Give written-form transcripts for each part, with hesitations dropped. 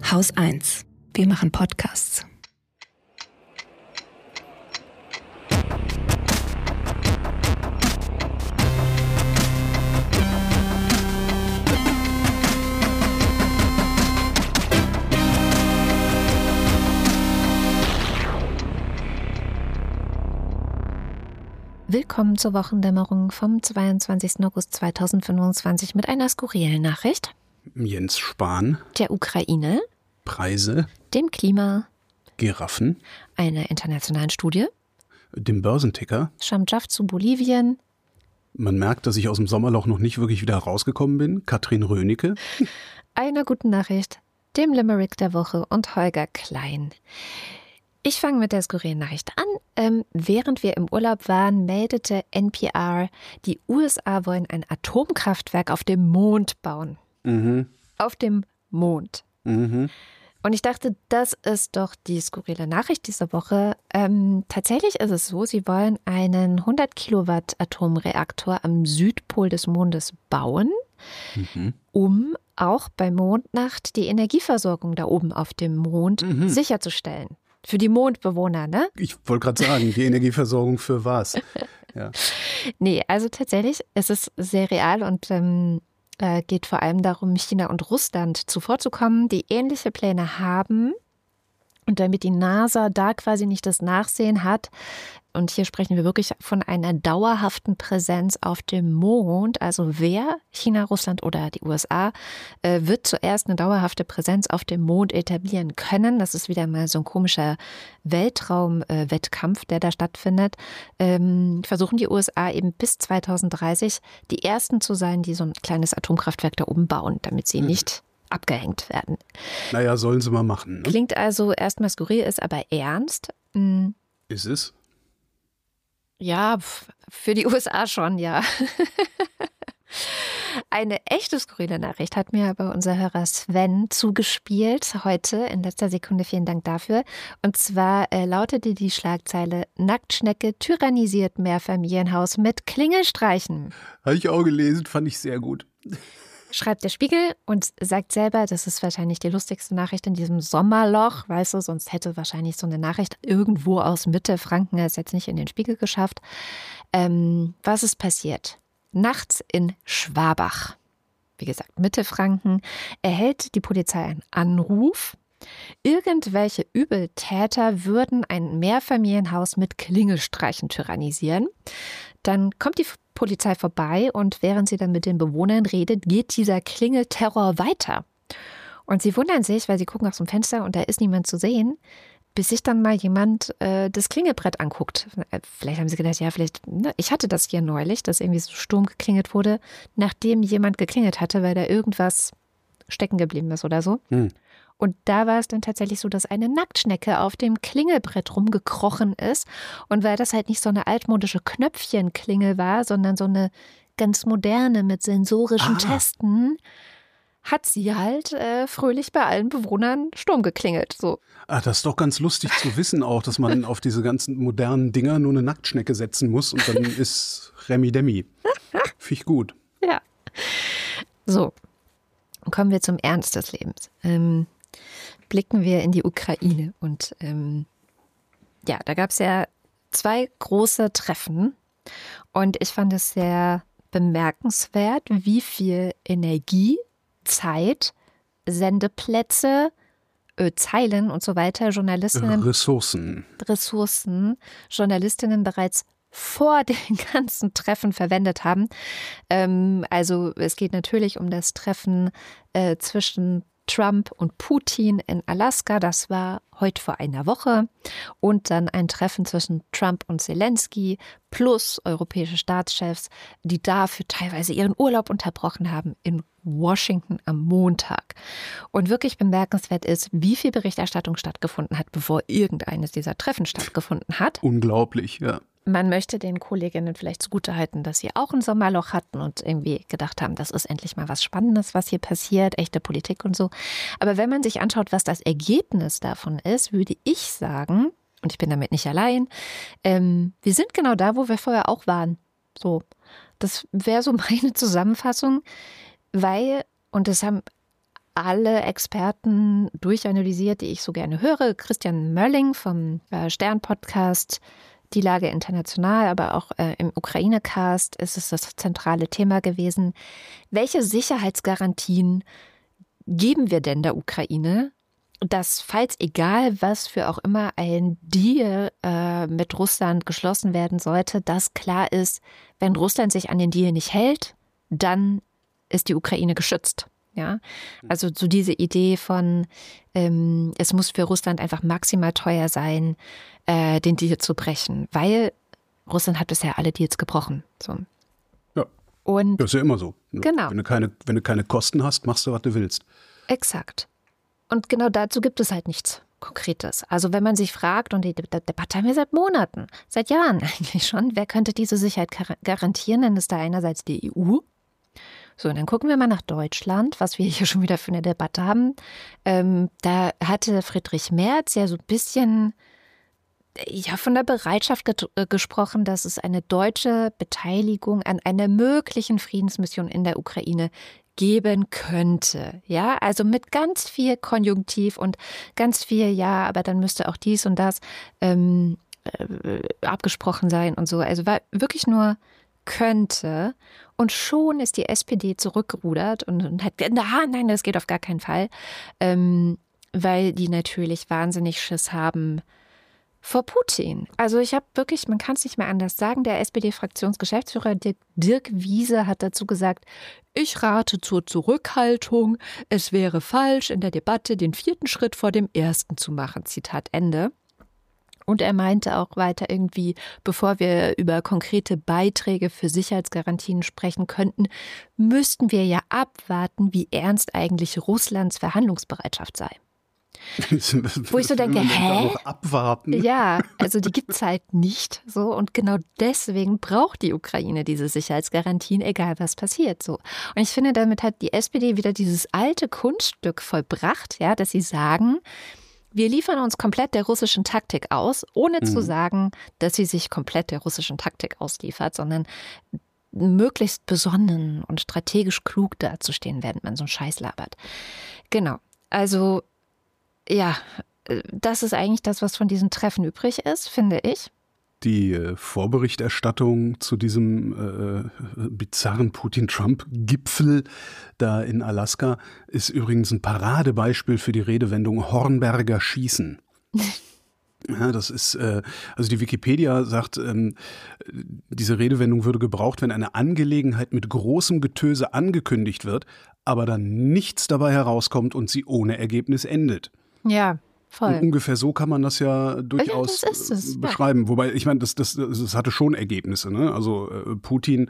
Haus 1. Wir machen Podcasts. Willkommen zur Wochendämmerung vom 22. August 2025 mit einer skurrilen Nachricht. Jens Spahn. Der Ukraine. Preise. Dem Klima. Giraffen. Einer internationalen Studie. Dem Börsenticker. Schamdschaf zu Bolivien. Man merkt, dass ich aus dem Sommerloch noch nicht wirklich wieder rausgekommen bin. Katrin Rönecke. Einer guten Nachricht. Dem Limerick der Woche und Holger Klein. Ich fange mit der skurrilen Nachricht an. Während wir im Urlaub waren, meldete NPR, die USA wollen ein Atomkraftwerk auf dem Mond bauen. Mhm. Auf dem Mond. Mhm. Und ich dachte, das ist doch die skurrile Nachricht dieser Woche. Tatsächlich ist es so, sie wollen einen 100 Kilowatt Atomreaktor am Südpol des Mondes bauen, um auch bei Mondnacht die Energieversorgung da oben auf dem Mond sicherzustellen. Für die Mondbewohner, ne? Ich wollte gerade sagen, die Energieversorgung für was? Ja. Nee, also tatsächlich, es ist sehr real und geht vor allem darum, China und Russland zuvorzukommen, die ähnliche Pläne haben. Und damit die NASA da quasi nicht das Nachsehen hat, und hier sprechen wir wirklich von einer dauerhaften Präsenz auf dem Mond, also wer, China, Russland oder die USA, wird zuerst eine dauerhafte Präsenz auf dem Mond etablieren können. Das ist wieder mal so ein komischer Weltraumwettkampf, der da stattfindet. Versuchen die USA eben bis 2030 die ersten zu sein, die so ein kleines Atomkraftwerk da oben bauen, damit sie nicht abgehängt werden. Naja, sollen sie mal machen. Ne? Klingt also erstmal skurril, ist aber ernst. Ist es? Ja, für die USA schon, ja. Eine echte skurrile Nachricht hat mir aber unser Hörer Sven zugespielt heute in letzter Sekunde. Vielen Dank dafür. Und zwar lautete die Schlagzeile: Nacktschnecke tyrannisiert Mehrfamilienhaus mit Klingelstreichen. Habe ich auch gelesen, fand ich sehr gut. Schreibt der Spiegel und sagt selber, das ist wahrscheinlich die lustigste Nachricht in diesem Sommerloch, weißt du, sonst hätte wahrscheinlich so eine Nachricht irgendwo aus Mitte Franken es jetzt nicht in den Spiegel geschafft. Was ist passiert? Nachts in Schwabach, wie gesagt Mitte Franken, erhält die Polizei einen Anruf. Irgendwelche Übeltäter würden ein Mehrfamilienhaus mit Klingelstreichen tyrannisieren. Dann kommt die Polizei vorbei und während sie dann mit den Bewohnern redet, geht dieser Klingelterror weiter. Und sie wundern sich, weil sie gucken aus dem Fenster und da ist niemand zu sehen, bis sich dann mal jemand das Klingelbrett anguckt. Vielleicht haben sie gedacht, ja, vielleicht, ne, ich hatte das hier neulich, dass irgendwie so Sturm geklingelt wurde, nachdem jemand geklingelt hatte, weil da irgendwas stecken geblieben ist oder so. Und da war es dann tatsächlich so, dass eine Nacktschnecke auf dem Klingelbrett rumgekrochen ist. Und weil das halt nicht so eine altmodische Knöpfchenklingel war, sondern so eine ganz moderne mit sensorischen Testen, hat sie halt fröhlich bei allen Bewohnern Sturm geklingelt. So. Das ist doch ganz lustig zu wissen auch, dass man auf diese ganzen modernen Dinger nur eine Nacktschnecke setzen muss und dann ist Remi Demi. Finde ich gut. Ja. So, kommen wir zum Ernst des Lebens. Blicken wir in die Ukraine. Und da gab es ja 2 große Treffen. Und ich fand es sehr bemerkenswert, wie viel Energie, Zeit, Sendeplätze, Zeilen und so weiter Ressourcen, Journalistinnen bereits vor den ganzen Treffen verwendet haben. Also es geht natürlich um das Treffen zwischen Trump und Putin in Alaska, das war heute vor einer Woche. Und dann ein Treffen zwischen Trump und Zelensky plus europäische Staatschefs, die dafür teilweise ihren Urlaub unterbrochen haben in Washington am Montag. Und wirklich bemerkenswert ist, wie viel Berichterstattung stattgefunden hat, bevor irgendeines dieser Treffen stattgefunden hat. Unglaublich, ja. Man möchte den Kolleginnen vielleicht zugutehalten, dass sie auch ein Sommerloch hatten und irgendwie gedacht haben, das ist endlich mal was Spannendes, was hier passiert, echte Politik und so. Aber wenn man sich anschaut, was das Ergebnis davon ist, würde ich sagen, und ich bin damit nicht allein, wir sind genau da, wo wir vorher auch waren. So, das wäre so meine Zusammenfassung, weil, und das haben alle Experten durchanalysiert, die ich so gerne höre. Christian Mölling vom Stern-Podcast, Die Lage international, aber auch im Ukraine-Cast ist es das zentrale Thema gewesen. Welche Sicherheitsgarantien geben wir denn der Ukraine, dass, falls egal was für auch immer ein Deal mit Russland geschlossen werden sollte, dass klar ist, wenn Russland sich an den Deal nicht hält, dann ist die Ukraine geschützt. Ja, also so diese Idee von, es muss für Russland einfach maximal teuer sein, den Deal zu brechen, weil Russland hat bisher alle Deals gebrochen. So. Ja, und das ist ja immer so. Genau. Wenn du keine Kosten hast, machst du, was du willst. Exakt. Und genau dazu gibt es halt nichts Konkretes. Also wenn man sich fragt, und die Debatte haben wir seit Monaten, seit Jahren eigentlich schon, wer könnte diese Sicherheit garantieren, dann ist da einerseits die EU. So, und dann gucken wir mal nach Deutschland, was wir hier schon wieder für eine Debatte haben. Da hatte Friedrich Merz ja so ein bisschen von der Bereitschaft gesprochen, dass es eine deutsche Beteiligung an einer möglichen Friedensmission in der Ukraine geben könnte. Ja, also mit ganz viel Konjunktiv und ganz viel, ja, aber dann müsste auch dies und das abgesprochen sein und so. Also war wirklich nur könnte. Und schon ist die SPD zurückgerudert und hat gesagt, nein, das geht auf gar keinen Fall, weil die natürlich wahnsinnig Schiss haben vor Putin. Also ich habe wirklich, man kann es nicht mehr anders sagen, der SPD-Fraktionsgeschäftsführer Dirk Wiese hat dazu gesagt, ich rate zur Zurückhaltung, es wäre falsch, in der Debatte den 4. Schritt vor dem 1. zu machen. Zitat Ende. Und er meinte auch weiter irgendwie, bevor wir über konkrete Beiträge für Sicherheitsgarantien sprechen könnten, müssten wir ja abwarten, wie ernst eigentlich Russlands Verhandlungsbereitschaft sei. Wo ich so denke, hä? Abwarten. Ja, also die gibt es halt nicht so und genau deswegen braucht die Ukraine diese Sicherheitsgarantien, egal was passiert. So. Und ich finde, damit hat die SPD wieder dieses alte Kunststück vollbracht, ja, dass sie sagen, wir liefern uns komplett der russischen Taktik aus, ohne zu sagen, dass sie sich komplett der russischen Taktik ausliefert, sondern möglichst besonnen und strategisch klug dazustehen, während man so einen Scheiß labert. Genau, also ja, das ist eigentlich das, was von diesen Treffen übrig ist, finde ich. Die Vorberichterstattung zu diesem bizarren Putin-Trump-Gipfel da in Alaska ist übrigens ein Paradebeispiel für die Redewendung Hornberger Schießen. Ja, das ist, also die Wikipedia sagt, diese Redewendung würde gebraucht, wenn eine Angelegenheit mit großem Getöse angekündigt wird, aber dann nichts dabei herauskommt und sie ohne Ergebnis endet. Ja. Voll. Und ungefähr so kann man das ja durchaus beschreiben. Ja. Wobei, ich meine, das hatte schon Ergebnisse. Ne? Also Putin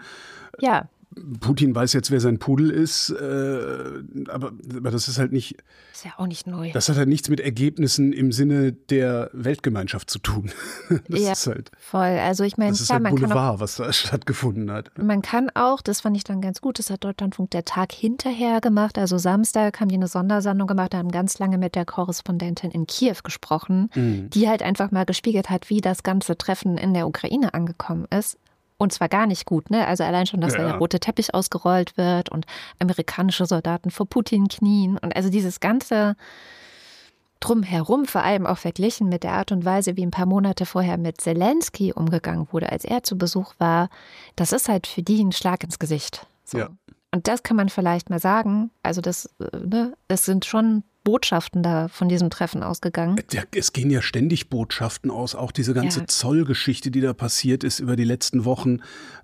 weiß jetzt, wer sein Pudel ist, aber das ist halt nicht. Ist ja auch nicht neu. Das hat halt nichts mit Ergebnissen im Sinne der Weltgemeinschaft zu tun. Das ist halt. Voll. Also ich meine, das ist halt Boulevard, was da stattgefunden hat. Man kann auch, das fand ich dann ganz gut, das hat Deutschlandfunk der Tag hinterher gemacht. Also Samstag haben die eine Sondersendung gemacht, haben ganz lange mit der Korrespondentin in Kiew gesprochen, die halt einfach mal gespiegelt hat, wie das ganze Treffen in der Ukraine angekommen ist. Und zwar gar nicht gut, ne? Also allein schon, dass da der rote Teppich ausgerollt wird und amerikanische Soldaten vor Putin knien. Und also dieses ganze Drumherum, vor allem auch verglichen mit der Art und Weise, wie ein paar Monate vorher mit Zelensky umgegangen wurde, als er zu Besuch war, das ist halt für die ein Schlag ins Gesicht. So. Ja. Und das kann man vielleicht mal sagen. Also das sind schon Botschaften da von diesem Treffen ausgegangen. Ja, es gehen ja ständig Botschaften aus, auch diese ganze Zollgeschichte, die da passiert ist über die letzten Wochen.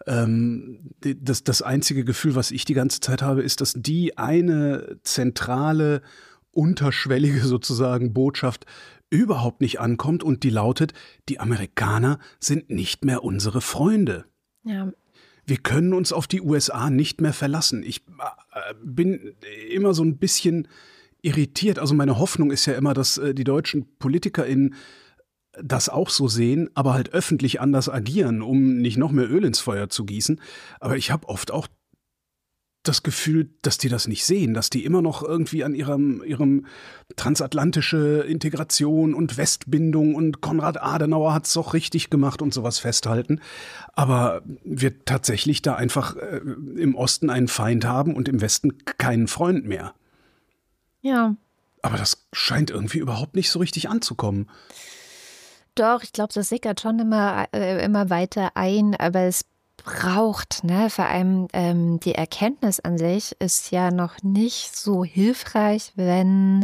Das einzige Gefühl, was ich die ganze Zeit habe, ist, dass die eine zentrale, unterschwellige sozusagen Botschaft überhaupt nicht ankommt und die lautet, die Amerikaner sind nicht mehr unsere Freunde. Ja. Wir können uns auf die USA nicht mehr verlassen. Ich bin immer so ein bisschen irritiert. Also meine Hoffnung ist ja immer, dass die deutschen PolitikerInnen das auch so sehen, aber halt öffentlich anders agieren, um nicht noch mehr Öl ins Feuer zu gießen. Aber ich habe oft auch das Gefühl, dass die das nicht sehen, dass die immer noch irgendwie an ihrem transatlantische Integration und Westbindung und Konrad Adenauer hat's doch richtig gemacht und sowas festhalten. Aber wir tatsächlich da einfach im Osten einen Feind haben und im Westen keinen Freund mehr. Ja. Aber das scheint irgendwie überhaupt nicht so richtig anzukommen. Doch, ich glaube, das sickert schon immer weiter ein, aber es braucht, ne? Vor allem die Erkenntnis an sich ist ja noch nicht so hilfreich, wenn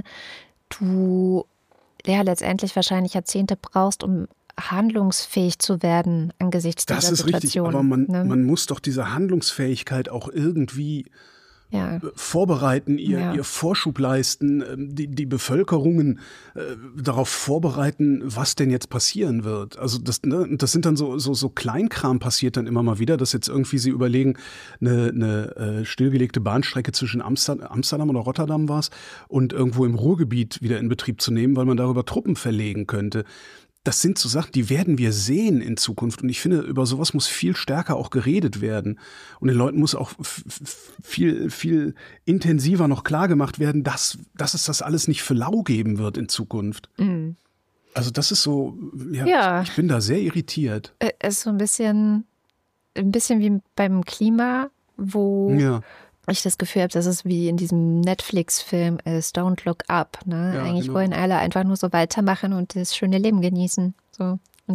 du ja letztendlich wahrscheinlich Jahrzehnte brauchst, um handlungsfähig zu werden angesichts dieser Situation. Das ist richtig, aber man muss doch diese Handlungsfähigkeit auch irgendwie vorbereiten, ihr Vorschub leisten, die Bevölkerungen darauf vorbereiten, was denn jetzt passieren wird. Also das sind dann so Kleinkram passiert dann immer mal wieder, dass jetzt irgendwie sie überlegen, eine stillgelegte Bahnstrecke zwischen Amsterdam oder Rotterdam war es und irgendwo im Ruhrgebiet wieder in Betrieb zu nehmen, weil man darüber Truppen verlegen könnte. Das sind so Sachen, die werden wir sehen in Zukunft. Und ich finde, über sowas muss viel stärker auch geredet werden. Und den Leuten muss auch viel, viel intensiver noch klargemacht werden, dass es das alles nicht für lau geben wird in Zukunft. Mhm. Also das ist so, ich bin da sehr irritiert. Es ist so ein bisschen wie beim Klima, wo ich das Gefühl habe, dass es wie in diesem Netflix-Film ist, Don't Look Up. Ne? Ja, eigentlich genau. wollen alle einfach nur so weitermachen und das schöne Leben genießen. So. Und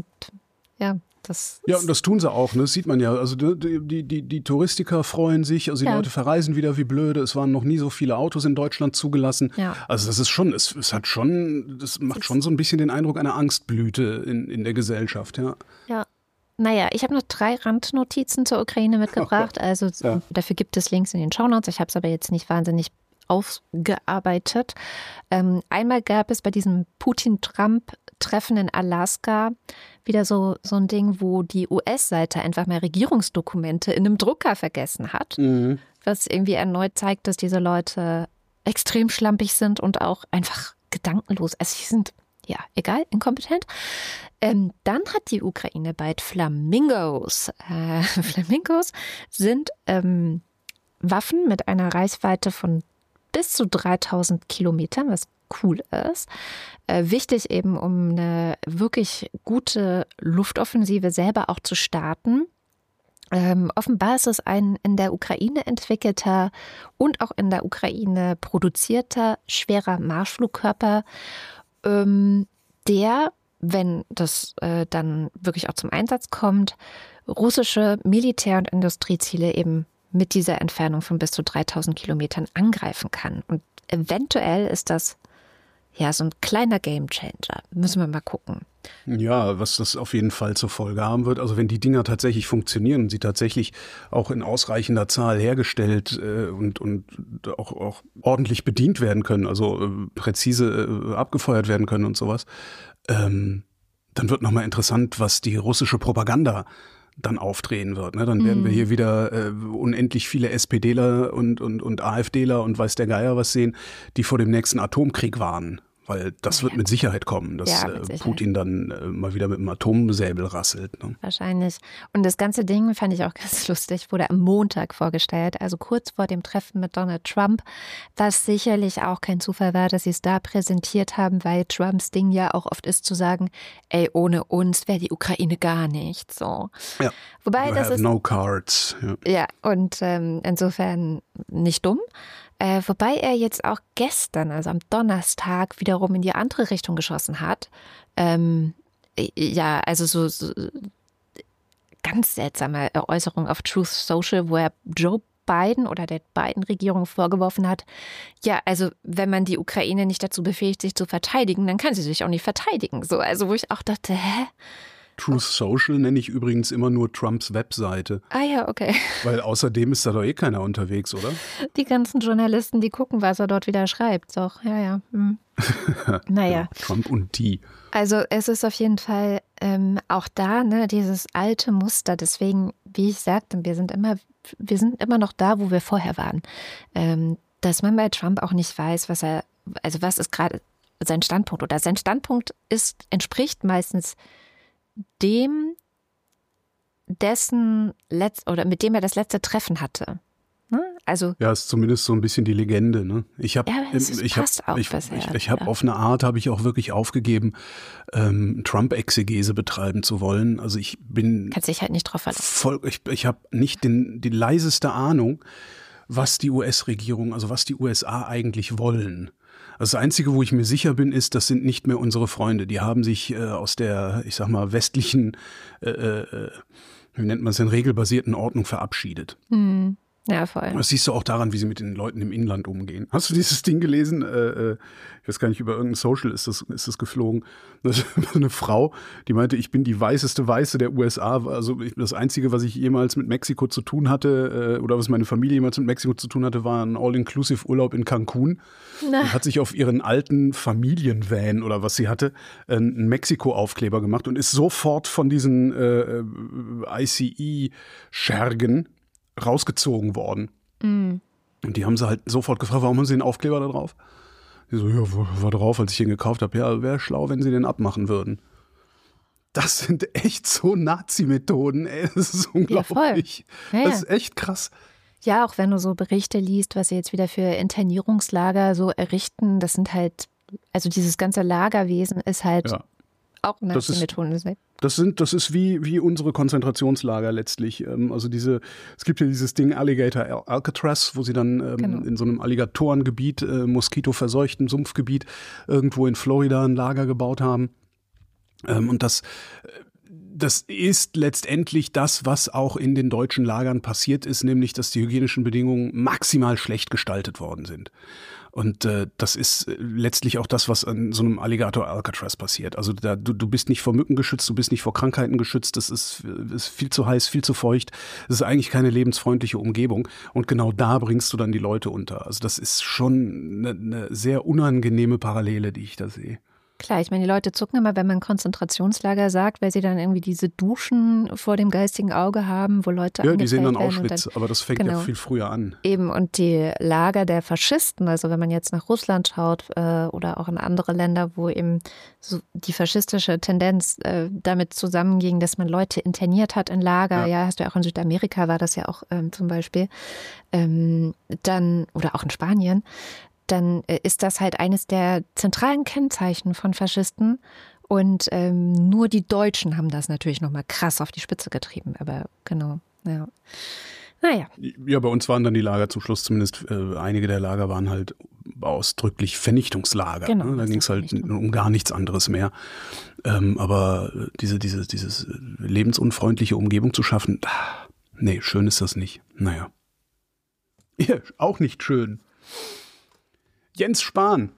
das und das tun sie auch, ne? Das sieht man ja. Also die Touristiker freuen sich, also die Leute verreisen wieder wie blöde. Es waren noch nie so viele Autos in Deutschland zugelassen. Ja. Also das ist schon, das macht schon so ein bisschen den Eindruck einer Angstblüte in der Gesellschaft, ja. Ja. Naja, ich habe noch 3 Randnotizen zur Ukraine mitgebracht. Also dafür gibt es Links in den Shownotes. Ich habe es aber jetzt nicht wahnsinnig aufgearbeitet. Einmal gab es bei diesem Putin-Trump-Treffen in Alaska wieder so ein Ding, wo die US-Seite einfach mal Regierungsdokumente in einem Drucker vergessen hat. Mhm. Was irgendwie erneut zeigt, dass diese Leute extrem schlampig sind und auch einfach gedankenlos. Also sie sind inkompetent. Dann hat die Ukraine bald Flamingos. Flamingos sind Waffen mit einer Reichweite von bis zu 3000 Kilometern, was cool ist. Wichtig eben, um eine wirklich gute Luftoffensive selber auch zu starten. Offenbar ist es ein in der Ukraine entwickelter und auch in der Ukraine produzierter schwerer Marschflugkörper, der, wenn das dann wirklich auch zum Einsatz kommt, russische Militär- und Industrieziele eben mit dieser Entfernung von bis zu 3000 Kilometern angreifen kann. Und eventuell ist das so ein kleiner Gamechanger. Müssen wir mal gucken. Ja, was das auf jeden Fall zur Folge haben wird. Also wenn die Dinger tatsächlich funktionieren und sie tatsächlich auch in ausreichender Zahl hergestellt und auch ordentlich bedient werden können, also präzise abgefeuert werden können und sowas, dann wird nochmal interessant, was die russische Propaganda dann aufdrehen wird. Ne? Dann werden wir hier wieder unendlich viele SPDler und AfDler und weiß der Geier was sehen, die vor dem nächsten Atomkrieg warnen. Weil das wird mit Sicherheit kommen, dass Putin dann mal wieder mit dem Atomsäbel rasselt. Ne? Wahrscheinlich. Und das ganze Ding fand ich auch ganz lustig, wurde am Montag vorgestellt, also kurz vor dem Treffen mit Donald Trump, was sicherlich auch kein Zufall war, dass sie es da präsentiert haben, weil Trumps Ding ja auch oft ist zu sagen, ey, ohne uns wäre die Ukraine gar nicht. So. Ja. Wobei das ist no cards. Ja, und insofern nicht dumm. Wobei er jetzt auch gestern, also am Donnerstag, wiederum in die andere Richtung geschossen hat. Also so ganz seltsame Äußerung auf Truth Social, wo er Joe Biden oder der Biden-Regierung vorgeworfen hat, also wenn man die Ukraine nicht dazu befähigt, sich zu verteidigen, dann kann sie sich auch nicht verteidigen. So, also wo ich auch dachte, hä? Truth Social nenne ich übrigens immer nur Trumps Webseite. Ah ja, okay. Weil außerdem ist da doch keiner unterwegs, oder? Die ganzen Journalisten, die gucken, was er dort wieder schreibt. Doch, ja. Naja. Genau, Trump und die. Also es ist auf jeden Fall auch da, ne, dieses alte Muster. Deswegen, wie ich sagte, wir sind immer noch da, wo wir vorher waren. Dass man bei Trump auch nicht weiß, was ist gerade sein Standpunkt. Oder sein Standpunkt entspricht meistens mit dem er das letzte Treffen hatte. Ne? Also, ist zumindest so ein bisschen die Legende. Ne? Ich habe auf eine Art auch wirklich aufgegeben, Trump-Exegese betreiben zu wollen. Also ich bin kannst dich halt nicht drauf verlassen. Ich habe nicht die leiseste Ahnung, was die US-Regierung, also was die USA eigentlich wollen. Das Einzige, wo ich mir sicher bin, ist, das sind nicht mehr unsere Freunde. Die haben sich aus der, ich sag mal, westlichen, wie nennt man es denn, regelbasierten Ordnung verabschiedet. Hm. Ja, voll. Das siehst du auch daran, wie sie mit den Leuten im Inland umgehen. Hast du dieses Ding gelesen? Ich weiß gar nicht, über irgendein Social ist das geflogen. Das ist eine Frau, die meinte, ich bin die weißeste Weiße der USA. Also das Einzige, was ich jemals mit Mexiko zu tun hatte, oder was meine Familie jemals mit Mexiko zu tun hatte, war ein All-Inclusive-Urlaub in Cancun. Und hat sich auf ihren alten Familienvan oder was sie hatte, einen Mexiko-Aufkleber gemacht und ist sofort von diesen ICE-Schergen rausgezogen worden. Und die haben sie halt sofort gefragt, warum haben sie den Aufkleber da drauf? Die so, ja, war drauf, als ich den gekauft habe. Ja, wäre schlau, wenn sie den abmachen würden. Das sind echt so Nazi-Methoden, ey. Das ist unglaublich. Ja, das ist echt krass. Ja, auch wenn du so Berichte liest, was sie jetzt wieder für Internierungslager so errichten, das sind halt, also dieses ganze Lagerwesen ist halt auch Nazi-Methoden. Das ist wie unsere Konzentrationslager letztlich. Also es gibt ja dieses Ding Alligator Alcatraz, wo sie dann in so einem Alligatorengebiet, moskitoverseuchten Sumpfgebiet irgendwo in Florida ein Lager gebaut haben. Und das ist letztendlich das, was auch in den deutschen Lagern passiert ist, nämlich, dass die hygienischen Bedingungen maximal schlecht gestaltet worden sind. Und das ist letztlich auch das, was an so einem Alligator Alcatraz passiert. Also du bist nicht vor Mücken geschützt, du bist nicht vor Krankheiten geschützt, das ist viel zu heiß, viel zu feucht. Das ist eigentlich keine lebensfreundliche Umgebung. Und genau da bringst du dann die Leute unter. Also das ist schon eine sehr unangenehme Parallele, die ich da sehe. Klar, ich meine, die Leute zucken immer, wenn man Konzentrationslager sagt, weil sie dann irgendwie diese Duschen vor dem geistigen Auge haben, wo Leute ja, die sehen dann Auschwitz, aber das fängt ja viel früher an. Eben, und die Lager der Faschisten, also wenn man jetzt nach Russland schaut oder auch in andere Länder, wo eben so die faschistische Tendenz damit zusammenging, dass man Leute interniert hat in Lager, ja hast du ja auch in Südamerika, war das ja auch zum Beispiel, dann, oder auch in Spanien, dann ist das halt eines der zentralen Kennzeichen von Faschisten. Und nur die Deutschen haben das natürlich nochmal krass auf die Spitze getrieben. Aber genau, ja. Naja. Ja, bei uns waren dann die Lager zum Schluss zumindest, einige der Lager waren halt ausdrücklich Vernichtungslager. Genau, ne? Da ging es halt um gar nichts anderes mehr. Aber dieses lebensunfreundliche Umgebung zu schaffen, nee, schön ist das nicht. Naja. Ja, auch nicht schön. Jens Spahn.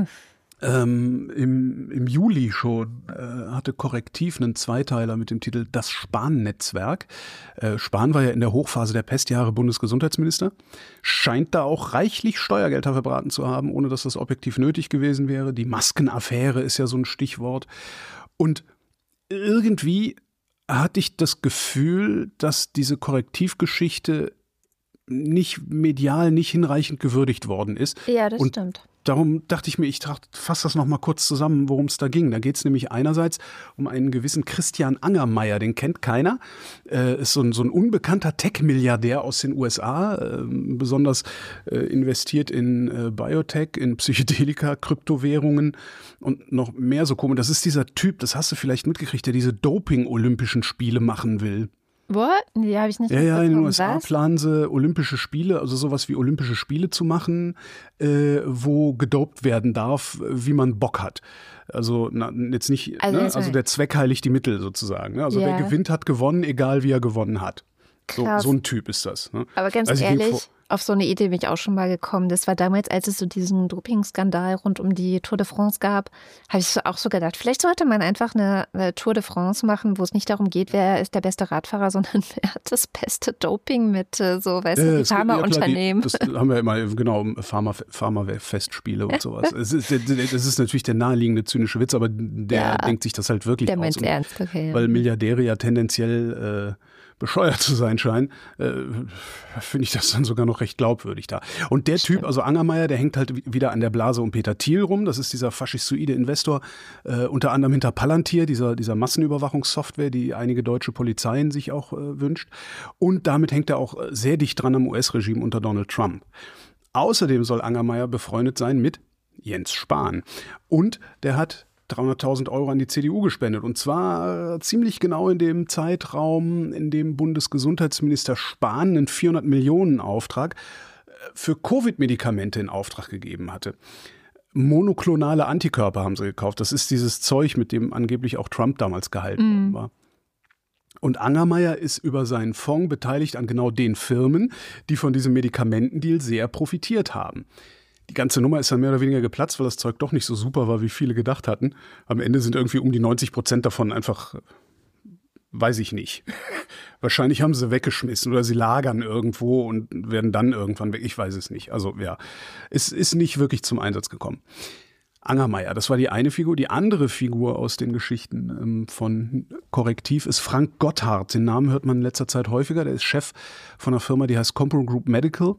Im Juli schon hatte Korrektiv einen Zweiteiler mit dem Titel Das Spahn-Netzwerk. Spahn war ja in der Hochphase der Pestjahre Bundesgesundheitsminister, scheint da auch reichlich Steuergelder verbraten zu haben, ohne dass das objektiv nötig gewesen wäre. Die Maskenaffäre ist ja so ein Stichwort. Und irgendwie hatte ich das Gefühl, dass diese Korrektivgeschichte nicht medial nicht hinreichend gewürdigt worden ist. Ja, das stimmt. Darum dachte ich mir, ich fasse das noch mal kurz zusammen, worum es da ging. Da geht es nämlich einerseits um einen gewissen Christian Angermayer, den kennt keiner. Ist so ein unbekannter Tech-Milliardär aus den USA, besonders investiert in Biotech, in Psychedelika, Kryptowährungen und noch mehr so komisch. Das ist dieser Typ, das hast du vielleicht mitgekriegt, der diese Doping-Olympischen Spiele machen will. What? Ja, habe ich nicht Ja, in den USA planen sie Olympische Spiele, also sowas wie Olympische Spiele zu machen, wo gedopt werden darf, wie man Bock hat. Also jetzt nicht, also der Zweck heiligt die Mittel sozusagen. Ne? Also wer gewinnt, hat gewonnen, egal wie er gewonnen hat. So ein Typ ist das. Ne? Aber ganz ehrlich, auf so eine Idee bin ich auch schon mal gekommen. Das war damals, als es so diesen Doping-Skandal rund um die Tour de France gab, habe ich auch so gedacht, vielleicht sollte man einfach eine Tour de France machen, wo es nicht darum geht, wer ist der beste Radfahrer, sondern wer hat das beste Doping mit so, weißt du, Pharmaunternehmen. Das haben wir immer, genau, Pharma-Festspiele und sowas. Das ist natürlich der naheliegende zynische Witz, aber der denkt sich das halt wirklich der aus. Der meint ernst, okay. Weil Milliardäre ja tendenziell bescheuert zu sein scheinen, finde ich das dann sogar noch recht glaubwürdig da. Und der Typ, also Angermayer, der hängt halt wieder an der Blase um Peter Thiel rum. Das ist dieser faschistoide Investor, unter anderem hinter Palantir, dieser Massenüberwachungssoftware, die einige deutsche Polizeien sich auch wünscht. Und damit hängt er auch sehr dicht dran am US-Regime unter Donald Trump. Außerdem soll Angermayer befreundet sein mit Jens Spahn. Und der hat 300.000 € an die CDU gespendet. Und zwar ziemlich genau in dem Zeitraum, in dem Bundesgesundheitsminister Spahn einen 400 Millionen Auftrag für Covid-Medikamente in Auftrag gegeben hatte. Monoklonale Antikörper haben sie gekauft. Das ist dieses Zeug, mit dem angeblich auch Trump damals gehalten worden war. Und Angermayer ist über seinen Fonds beteiligt an genau den Firmen, die von diesem Medikamentendeal sehr profitiert haben. Die ganze Nummer ist dann mehr oder weniger geplatzt, weil das Zeug doch nicht so super war, wie viele gedacht hatten. Am Ende sind irgendwie um die 90% davon einfach, weiß ich nicht. Wahrscheinlich haben sie weggeschmissen oder sie lagern irgendwo und werden dann irgendwann weg. Ich weiß es nicht. Also ja, es ist nicht wirklich zum Einsatz gekommen. Angermayer, das war die eine Figur. Die andere Figur aus den Geschichten von Correctiv ist Frank Gotthard. Den Namen hört man in letzter Zeit häufiger. Der ist Chef von einer Firma, die heißt Compro Group Medical.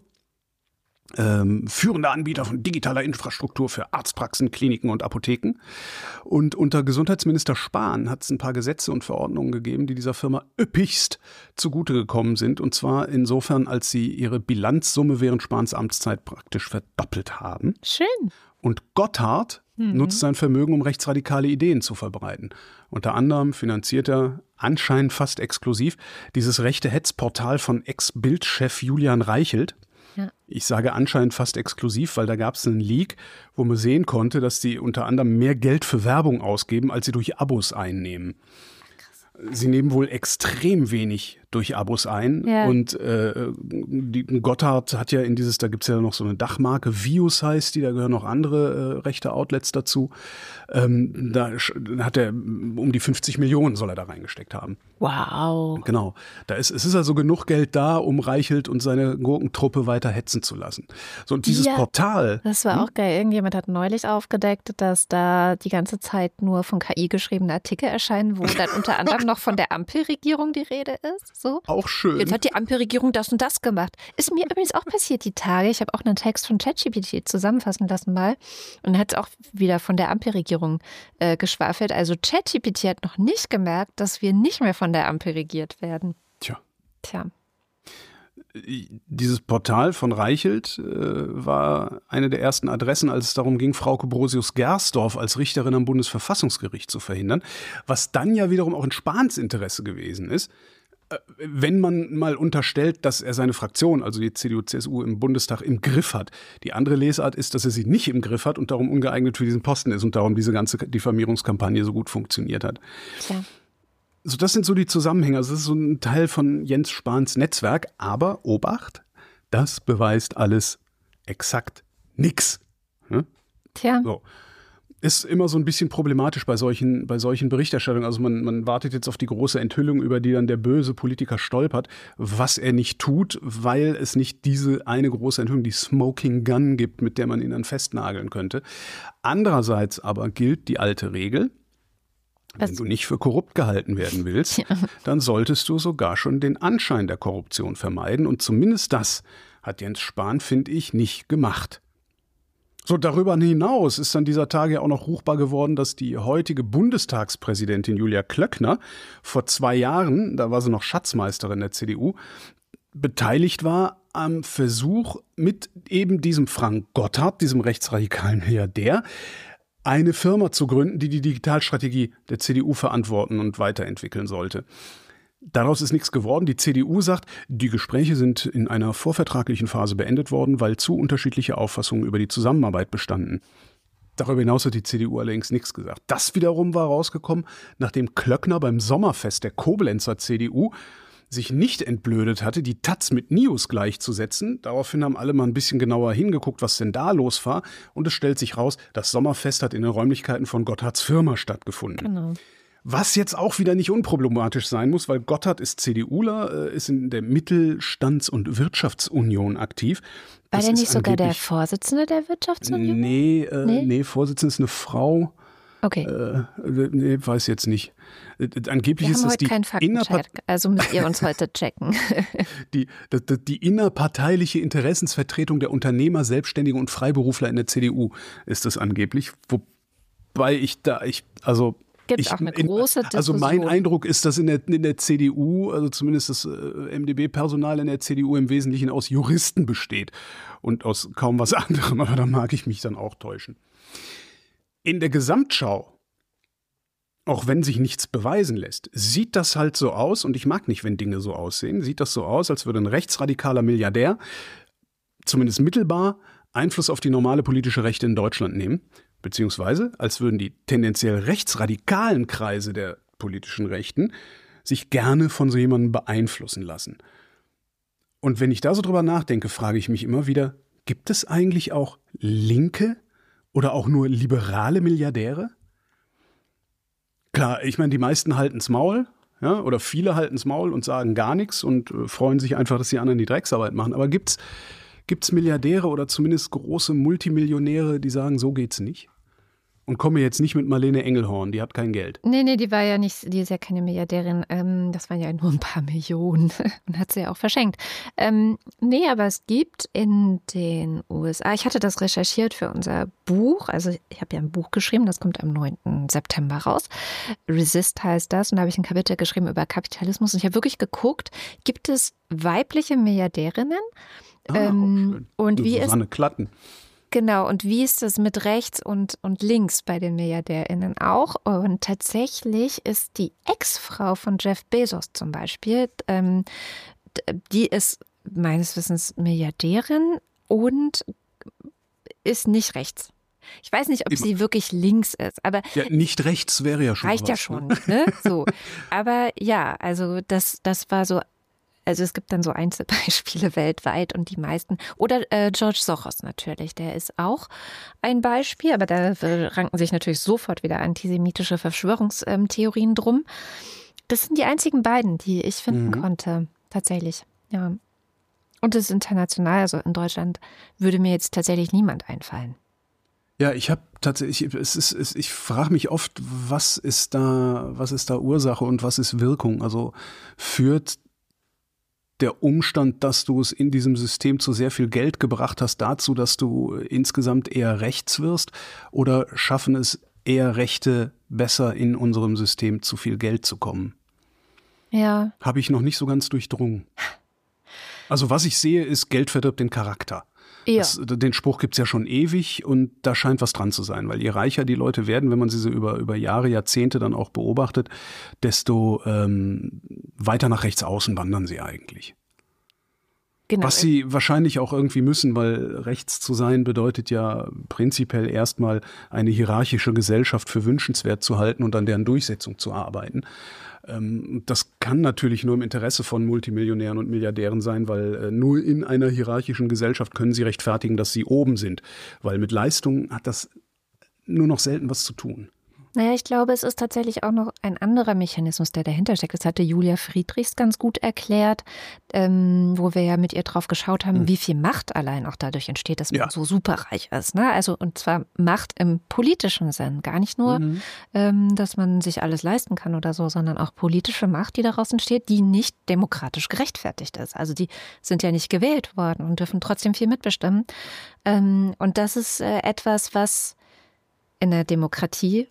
Führender Anbieter von digitaler Infrastruktur für Arztpraxen, Kliniken und Apotheken. Und unter Gesundheitsminister Spahn hat es ein paar Gesetze und Verordnungen gegeben, die dieser Firma üppigst zugute gekommen sind. Und zwar insofern, als sie ihre Bilanzsumme während Spahns Amtszeit praktisch verdoppelt haben. Schön. Und Gotthard nutzt sein Vermögen, um rechtsradikale Ideen zu verbreiten. Unter anderem finanziert er anscheinend fast exklusiv dieses rechte Hetzportal von Ex-Bild-Chef Julian Reichelt. Ja. Ich sage anscheinend fast exklusiv, weil da gab es einen Leak, wo man sehen konnte, dass die unter anderem mehr Geld für Werbung ausgeben, als sie durch Abos einnehmen. Sie nehmen wohl extrem wenig durch Abos ein. Ja. Und Gotthard hat ja da gibt es ja noch so eine Dachmarke, Vius heißt die, da gehören noch andere rechte Outlets dazu. Da hat er um die 50 Millionen soll er da reingesteckt haben. Wow. Genau. Es ist also genug Geld da, um Reichelt und seine Gurkentruppe weiter hetzen zu lassen. So, und dieses Portal. Das war auch geil. Irgendjemand hat neulich aufgedeckt, dass da die ganze Zeit nur von KI geschriebene Artikel erscheinen, wo dann unter anderem noch von der Ampelregierung die Rede ist. So. Auch schön. Jetzt hat die Ampelregierung das und das gemacht. Ist mir übrigens auch passiert die Tage. Ich habe auch einen Text von ChatGPT zusammenfassen lassen mal und hat auch wieder von der Ampelregierung geschwafelt. Also ChatGPT hat noch nicht gemerkt, dass wir nicht mehr von der Ampel regiert werden. Tja. Dieses Portal von Reichelt war eine der ersten Adressen, als es darum ging, Frauke Brosius-Gersdorf als Richterin am Bundesverfassungsgericht zu verhindern, was dann ja wiederum auch in Spahns Interesse gewesen ist. Wenn man mal unterstellt, dass er seine Fraktion, also die CDU-CSU im Bundestag, im Griff hat. Die andere Lesart ist, dass er sie nicht im Griff hat und darum ungeeignet für diesen Posten ist und darum diese ganze Diffamierungskampagne so gut funktioniert hat. Ja. So, das sind so die Zusammenhänge. Also das ist so ein Teil von Jens Spahns Netzwerk. Aber, Obacht, das beweist alles exakt nix. Hm? Tja. So. Ist immer so ein bisschen problematisch bei solchen Berichterstattungen. Also man wartet jetzt auf die große Enthüllung, über die dann der böse Politiker stolpert, was er nicht tut, weil es nicht diese eine große Enthüllung, die Smoking Gun gibt, mit der man ihn dann festnageln könnte. Andererseits aber gilt die alte Regel, wenn du nicht für korrupt gehalten werden willst, dann solltest du sogar schon den Anschein der Korruption vermeiden. Und zumindest das hat Jens Spahn, finde ich, nicht gemacht. So, darüber hinaus ist dann dieser Tage ja auch noch ruchbar geworden, dass die heutige Bundestagspräsidentin Julia Klöckner vor 2 Jahren, da war sie noch Schatzmeisterin der CDU, beteiligt war am Versuch mit eben diesem Frank Gotthard, diesem rechtsradikalen Milliardär, eine Firma zu gründen, die die Digitalstrategie der CDU verantworten und weiterentwickeln sollte. Daraus ist nichts geworden. Die CDU sagt, die Gespräche sind in einer vorvertraglichen Phase beendet worden, weil zu unterschiedliche Auffassungen über die Zusammenarbeit bestanden. Darüber hinaus hat die CDU allerdings nichts gesagt. Das wiederum war rausgekommen, nachdem Klöckner beim Sommerfest der Koblenzer CDU sich nicht entblödet hatte, die Taz mit News gleichzusetzen. Daraufhin haben alle mal ein bisschen genauer hingeguckt, was denn da los war. Und es stellt sich raus, das Sommerfest hat in den Räumlichkeiten von Gotthards Firma stattgefunden. Genau. Was jetzt auch wieder nicht unproblematisch sein muss, weil Gotthard ist CDUler, ist in der Mittelstands- und Wirtschaftsunion aktiv. War der nicht sogar der Vorsitzende der Wirtschaftsunion? Nee, Vorsitzende ist eine Frau. Okay. Nee, weiß jetzt nicht. Angeblich ist das die also müsst ihr uns heute checken. die innerparteiliche Interessensvertretung der Unternehmer, Selbstständigen und Freiberufler in der CDU ist das angeblich. Wobei Gibt auch eine große Diskussion. Also mein Eindruck ist, dass in der CDU, also zumindest das MdB-Personal in der CDU im Wesentlichen aus Juristen besteht und aus kaum was anderem, aber da mag ich mich dann auch täuschen. In der Gesamtschau, auch wenn sich nichts beweisen lässt, sieht das halt so aus, und ich mag nicht, wenn Dinge so aussehen, sieht das so aus, als würde ein rechtsradikaler Milliardär zumindest mittelbar Einfluss auf die normale politische Rechte in Deutschland nehmen, beziehungsweise als würden die tendenziell rechtsradikalen Kreise der politischen Rechten sich gerne von so jemandem beeinflussen lassen. Und wenn ich da so drüber nachdenke, frage ich mich immer wieder, gibt es eigentlich auch linke oder auch nur liberale Milliardäre? Klar, ich meine, die meisten halten's Maul, ja, oder viele halten's Maul und sagen gar nichts und freuen sich einfach, dass die anderen die Drecksarbeit machen. Aber gibt's Milliardäre oder zumindest große Multimillionäre, die sagen, so geht's nicht? Und komme jetzt nicht mit Marlene Engelhorn, die hat kein Geld. Nee, die war ja nicht, die ist ja keine Milliardärin. Das waren ja nur ein paar Millionen und hat sie ja auch verschenkt. Nee, aber es gibt in den USA, ich hatte das recherchiert für unser Buch, also ich habe ja ein Buch geschrieben, das kommt am 9. September raus. Resist heißt das und da habe ich ein Kapitel geschrieben über Kapitalismus und ich habe wirklich geguckt, gibt es weibliche Milliardärinnen? Schön. Und wie Susanne Klatten. Genau, und wie ist es mit rechts und links bei den MilliardärInnen auch? Und tatsächlich ist die Ex-Frau von Jeff Bezos zum Beispiel, die ist meines Wissens Milliardärin und ist nicht rechts. Ich weiß nicht, ob sie wirklich links ist, aber ja, nicht rechts wäre ja schon reicht ja schon, ne? So. Aber ja, also das war so. Also es gibt dann so Einzelbeispiele weltweit und die meisten. Oder George Soros natürlich, der ist auch ein Beispiel, aber da ranken sich natürlich sofort wieder antisemitische Verschwörungstheorien drum. Das sind die einzigen beiden, die ich finden konnte, tatsächlich. Ja. Und es ist international, also in Deutschland würde mir jetzt tatsächlich niemand einfallen. Ja, ich habe tatsächlich, ich frage mich oft, was ist da Ursache und was ist Wirkung? Also führt der Umstand, dass du es in diesem System zu sehr viel Geld gebracht hast, dazu, dass du insgesamt eher rechts wirst? Oder schaffen es eher Rechte besser in unserem System zu viel Geld zu kommen? Ja. Habe ich noch nicht so ganz durchdrungen. Also was ich sehe, ist, Geld verdirbt den Charakter. Ja. Den Spruch gibt's ja schon ewig und da scheint was dran zu sein, weil je reicher die Leute werden, wenn man sie so über Jahre, Jahrzehnte dann auch beobachtet, desto weiter nach rechts außen wandern sie eigentlich. Genau. Was sie wahrscheinlich auch irgendwie müssen, weil rechts zu sein bedeutet ja prinzipiell erstmal eine hierarchische Gesellschaft für wünschenswert zu halten und an deren Durchsetzung zu arbeiten. Das kann natürlich nur im Interesse von Multimillionären und Milliardären sein, weil nur in einer hierarchischen Gesellschaft können sie rechtfertigen, dass sie oben sind. Weil mit Leistung hat das nur noch selten was zu tun. Naja, ich glaube, es ist tatsächlich auch noch ein anderer Mechanismus, der dahinter steckt. Das hatte Julia Friedrichs ganz gut erklärt, wo wir ja mit ihr drauf geschaut haben, wie viel Macht allein auch dadurch entsteht, dass man so superreich ist. Ne? Also, und zwar Macht im politischen Sinn. Gar nicht nur, dass man sich alles leisten kann oder so, sondern auch politische Macht, die daraus entsteht, die nicht demokratisch gerechtfertigt ist. Also die sind ja nicht gewählt worden und dürfen trotzdem viel mitbestimmen. Und das ist etwas, was in der Demokratie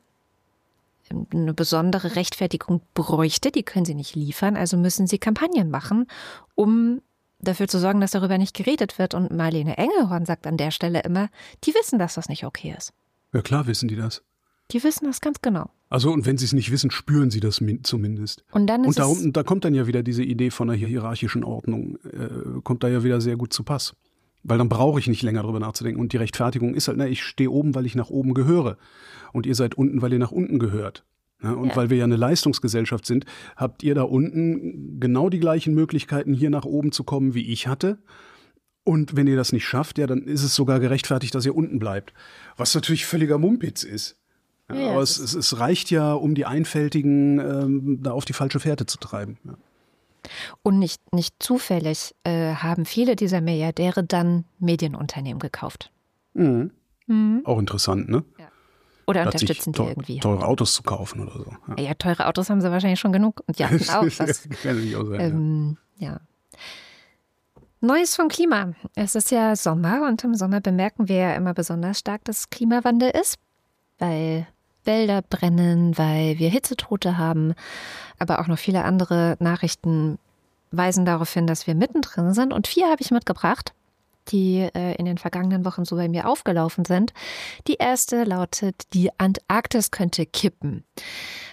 eine besondere Rechtfertigung bräuchte, die können sie nicht liefern, also müssen sie Kampagnen machen, um dafür zu sorgen, dass darüber nicht geredet wird. Und Marlene Engelhorn sagt an der Stelle immer, die wissen, dass das nicht okay ist. Ja klar wissen die das. Die wissen das ganz genau. Also und wenn sie es nicht wissen, spüren sie das zumindest. Und dann ist da kommt dann ja wieder diese Idee von einer hierarchischen Ordnung, kommt da ja wieder sehr gut zu Pass. Weil dann brauche ich nicht länger drüber nachzudenken. Und die Rechtfertigung ist halt, ich stehe oben, weil ich nach oben gehöre. Und ihr seid unten, weil ihr nach unten gehört. Ja, und weil wir ja eine Leistungsgesellschaft sind, habt ihr da unten genau die gleichen Möglichkeiten, hier nach oben zu kommen, wie ich hatte. Und wenn ihr das nicht schafft, ja, dann ist es sogar gerechtfertigt, dass ihr unten bleibt. Was natürlich völliger Mumpitz ist. Ja, aber es reicht ja, um die Einfältigen da auf die falsche Fährte zu treiben. Ja. Und nicht zufällig haben viele dieser Milliardäre dann Medienunternehmen gekauft. Auch interessant, ne? Ja. Oder unterstützen die irgendwie. Teure Autos zu kaufen oder so. Ja, teure Autos haben sie wahrscheinlich schon genug. Und ja, auch was. Kann nicht auch sein, ja. Neues vom Klima. Es ist ja Sommer und im Sommer bemerken wir ja immer besonders stark, dass Klimawandel ist, weil Wälder brennen, weil wir Hitzetote haben, aber auch noch viele andere Nachrichten weisen darauf hin, dass wir mittendrin sind. Und 4 habe ich mitgebracht, die in den vergangenen Wochen so bei mir aufgelaufen sind. Die erste lautet, die Antarktis könnte kippen.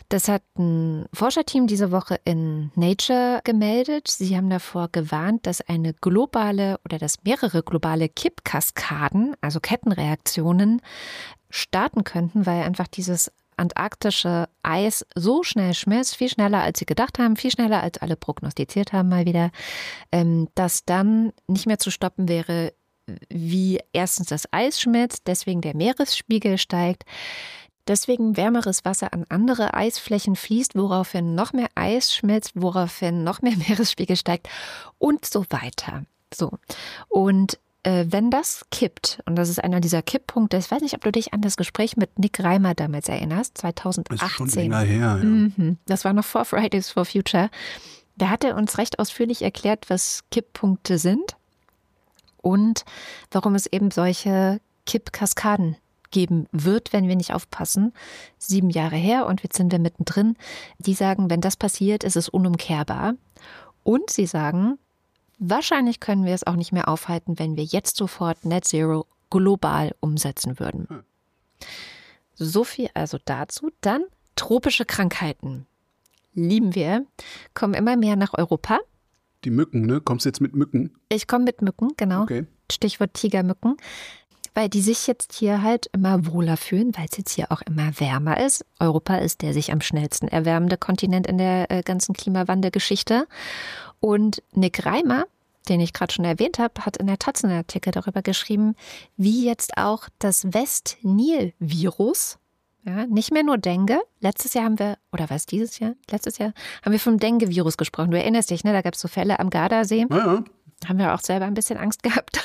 Das hat ein Forscherteam diese Woche in Nature gemeldet. Sie haben davor gewarnt, dass mehrere globale Kippkaskaden, also Kettenreaktionen, starten könnten, weil einfach dieses antarktische Eis so schnell schmilzt, viel schneller als sie gedacht haben, viel schneller als alle prognostiziert haben mal wieder, dass dann nicht mehr zu stoppen wäre, wie erstens das Eis schmilzt, deswegen der Meeresspiegel steigt, deswegen wärmeres Wasser an andere Eisflächen fließt, woraufhin noch mehr Eis schmilzt, woraufhin noch mehr Meeresspiegel steigt und so weiter. So. Und wenn das kippt, und das ist einer dieser Kipppunkte, ich weiß nicht, ob du dich an das Gespräch mit Nick Reimer damals erinnerst, 2018. Das ist schon länger her. Ja. Das war noch vor Fridays for Future. Da hat er uns recht ausführlich erklärt, was Kipppunkte sind und warum es eben solche Kippkaskaden geben wird, wenn wir nicht aufpassen. 7 Jahre her und jetzt sind wir mittendrin. Die sagen, wenn das passiert, ist es unumkehrbar. Und sie sagen, wahrscheinlich können wir es auch nicht mehr aufhalten, wenn wir jetzt sofort Net Zero global umsetzen würden. So viel also dazu. Dann tropische Krankheiten. Lieben wir, kommen immer mehr nach Europa. Die Mücken, ne? Kommst du jetzt mit Mücken? Ich komme mit Mücken, genau. Okay. Stichwort Tigermücken. Weil die sich jetzt hier halt immer wohler fühlen, weil es jetzt hier auch immer wärmer ist. Europa ist der sich am schnellsten erwärmende Kontinent in der ganzen Klimawandelgeschichte. Und Nick Reimer, den ich gerade schon erwähnt habe, hat in der Taz einen Artikel darüber geschrieben, wie jetzt auch das West-Nil-Virus, ja, nicht mehr nur Dengue. Letztes Jahr haben wir, oder was dieses Jahr? Letztes Jahr haben wir vom Dengue-Virus gesprochen. Du erinnerst dich, ne? Da gab es so Fälle am Gardasee. Ja. Haben wir auch selber ein bisschen Angst gehabt.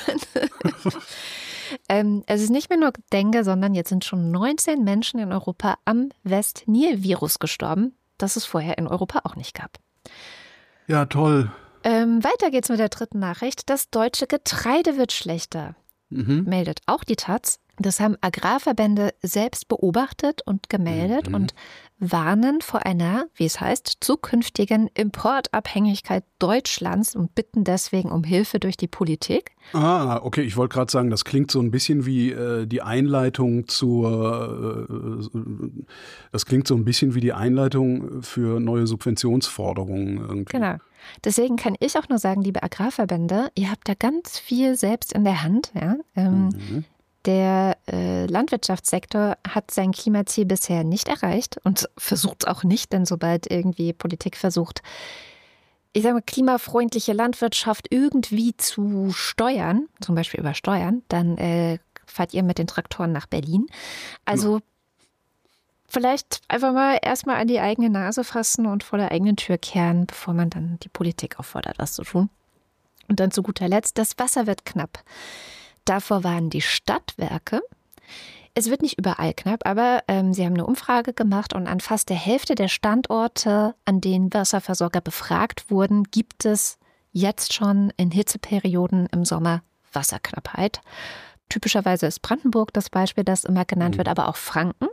Es ist nicht mehr nur Dengue, sondern jetzt sind schon 19 Menschen in Europa am West-Nil-Virus gestorben, das es vorher in Europa auch nicht gab. Ja, toll. Weiter geht's mit der dritten Nachricht. Das deutsche Getreide wird schlechter, meldet auch die Taz. Das haben Agrarverbände selbst beobachtet und gemeldet und warnen vor einer, wie es heißt, zukünftigen Importabhängigkeit Deutschlands und bitten deswegen um Hilfe durch die Politik. Ah, okay, ich wollte gerade sagen, das klingt so ein bisschen wie die Einleitung für neue Subventionsforderungen irgendwie. Genau. Deswegen kann ich auch nur sagen, liebe Agrarverbände, ihr habt da ganz viel selbst in der Hand, ja. Der Landwirtschaftssektor hat sein Klimaziel bisher nicht erreicht und versucht es auch nicht, denn sobald irgendwie Politik versucht, ich sage mal, klimafreundliche Landwirtschaft irgendwie zu steuern, zum Beispiel über Steuern, dann fahrt ihr mit den Traktoren nach Berlin. Also vielleicht einfach mal erstmal an die eigene Nase fassen und vor der eigenen Tür kehren, bevor man dann die Politik auffordert, das zu tun. Und dann zu guter Letzt, das Wasser wird knapp. Davor waren die Stadtwerke. Es wird nicht überall knapp, aber sie haben eine Umfrage gemacht und an fast der Hälfte der Standorte, an denen Wasserversorger befragt wurden, gibt es jetzt schon in Hitzeperioden im Sommer Wasserknappheit. Typischerweise ist Brandenburg das Beispiel, das immer genannt wird, aber auch Franken.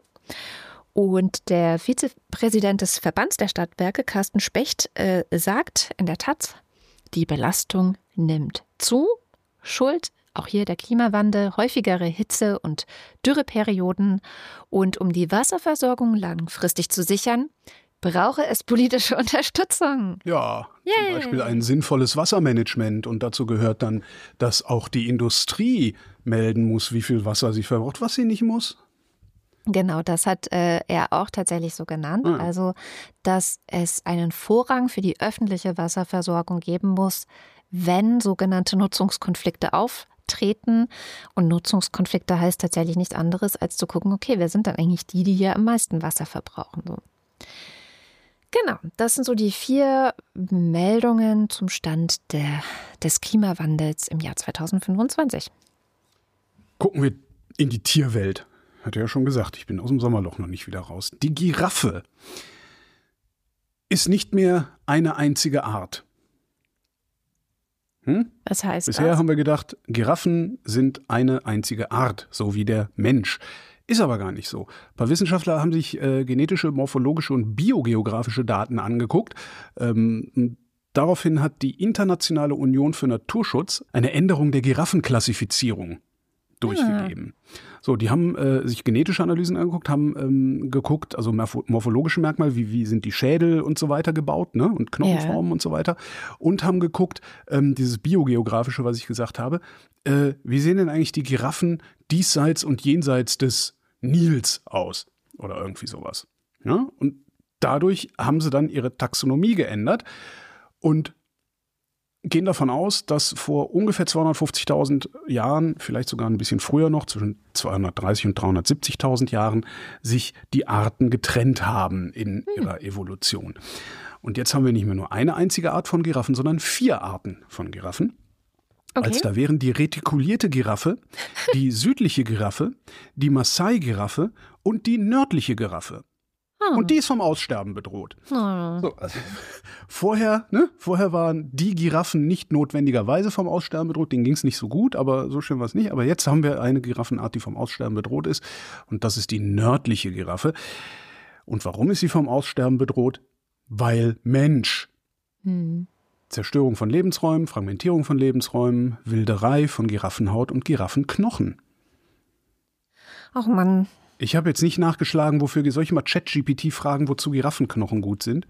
Und der Vizepräsident des Verbands der Stadtwerke, Carsten Specht, sagt in der Taz, die Belastung nimmt zu. Schuld auch hier der Klimawandel, häufigere Hitze- und Dürreperioden. Und um die Wasserversorgung langfristig zu sichern, brauche es politische Unterstützung. Ja, zum Beispiel ein sinnvolles Wassermanagement. Und dazu gehört dann, dass auch die Industrie melden muss, wie viel Wasser sie verbraucht, was sie nicht muss. Genau, das hat er auch tatsächlich so genannt. Also, dass es einen Vorrang für die öffentliche Wasserversorgung geben muss, wenn sogenannte Nutzungskonflikte auftreten. Und Nutzungskonflikte heißt tatsächlich nichts anderes, als zu gucken, okay, wer sind dann eigentlich die hier am meisten Wasser verbrauchen? So. Genau, das sind so die 4 Meldungen zum Stand des Klimawandels im Jahr 2025. Gucken wir in die Tierwelt. Hat er ja schon gesagt, ich bin aus dem Sommerloch noch nicht wieder raus. Die Giraffe ist nicht mehr eine einzige Art. Was heißt das? Bisher haben wir gedacht, Giraffen sind eine einzige Art, so wie der Mensch. Ist aber gar nicht so. Ein paar Wissenschaftler haben sich genetische, morphologische und biogeografische Daten angeguckt. Daraufhin hat die Internationale Union für Naturschutz eine Änderung der Giraffenklassifizierung durchgegeben. So, die haben sich genetische Analysen angeguckt, haben geguckt, also morphologische Merkmale, wie sind die Schädel und so weiter gebaut, ne? Und Knochenformen und so weiter. Und haben geguckt, dieses biogeografische, was ich gesagt habe, wie sehen denn eigentlich die Giraffen diesseits und jenseits des Nils aus? Oder irgendwie sowas. Ja? Und dadurch haben sie dann ihre Taxonomie geändert und gehen davon aus, dass vor ungefähr 250.000 Jahren, vielleicht sogar ein bisschen früher noch, zwischen 230 und 370.000 Jahren, sich die Arten getrennt haben in ihrer Evolution. Und jetzt haben wir nicht mehr nur eine einzige Art von Giraffen, sondern 4 Arten von Giraffen. Okay. Als da wären die retikulierte Giraffe, die südliche Giraffe, die Maasai-Giraffe und die nördliche Giraffe. Und die ist vom Aussterben bedroht. So, also vorher waren die Giraffen nicht notwendigerweise vom Aussterben bedroht. Denen ging es nicht so gut, aber so schlimm war es nicht. Aber jetzt haben wir eine Giraffenart, die vom Aussterben bedroht ist. Und das ist die nördliche Giraffe. Und warum ist sie vom Aussterben bedroht? Weil Mensch. Zerstörung von Lebensräumen, Fragmentierung von Lebensräumen, Wilderei von Giraffenhaut und Giraffenknochen. Ach Mann. Ich habe jetzt nicht nachgeschlagen, soll ich mal ChatGPT fragen, wozu Giraffenknochen gut sind?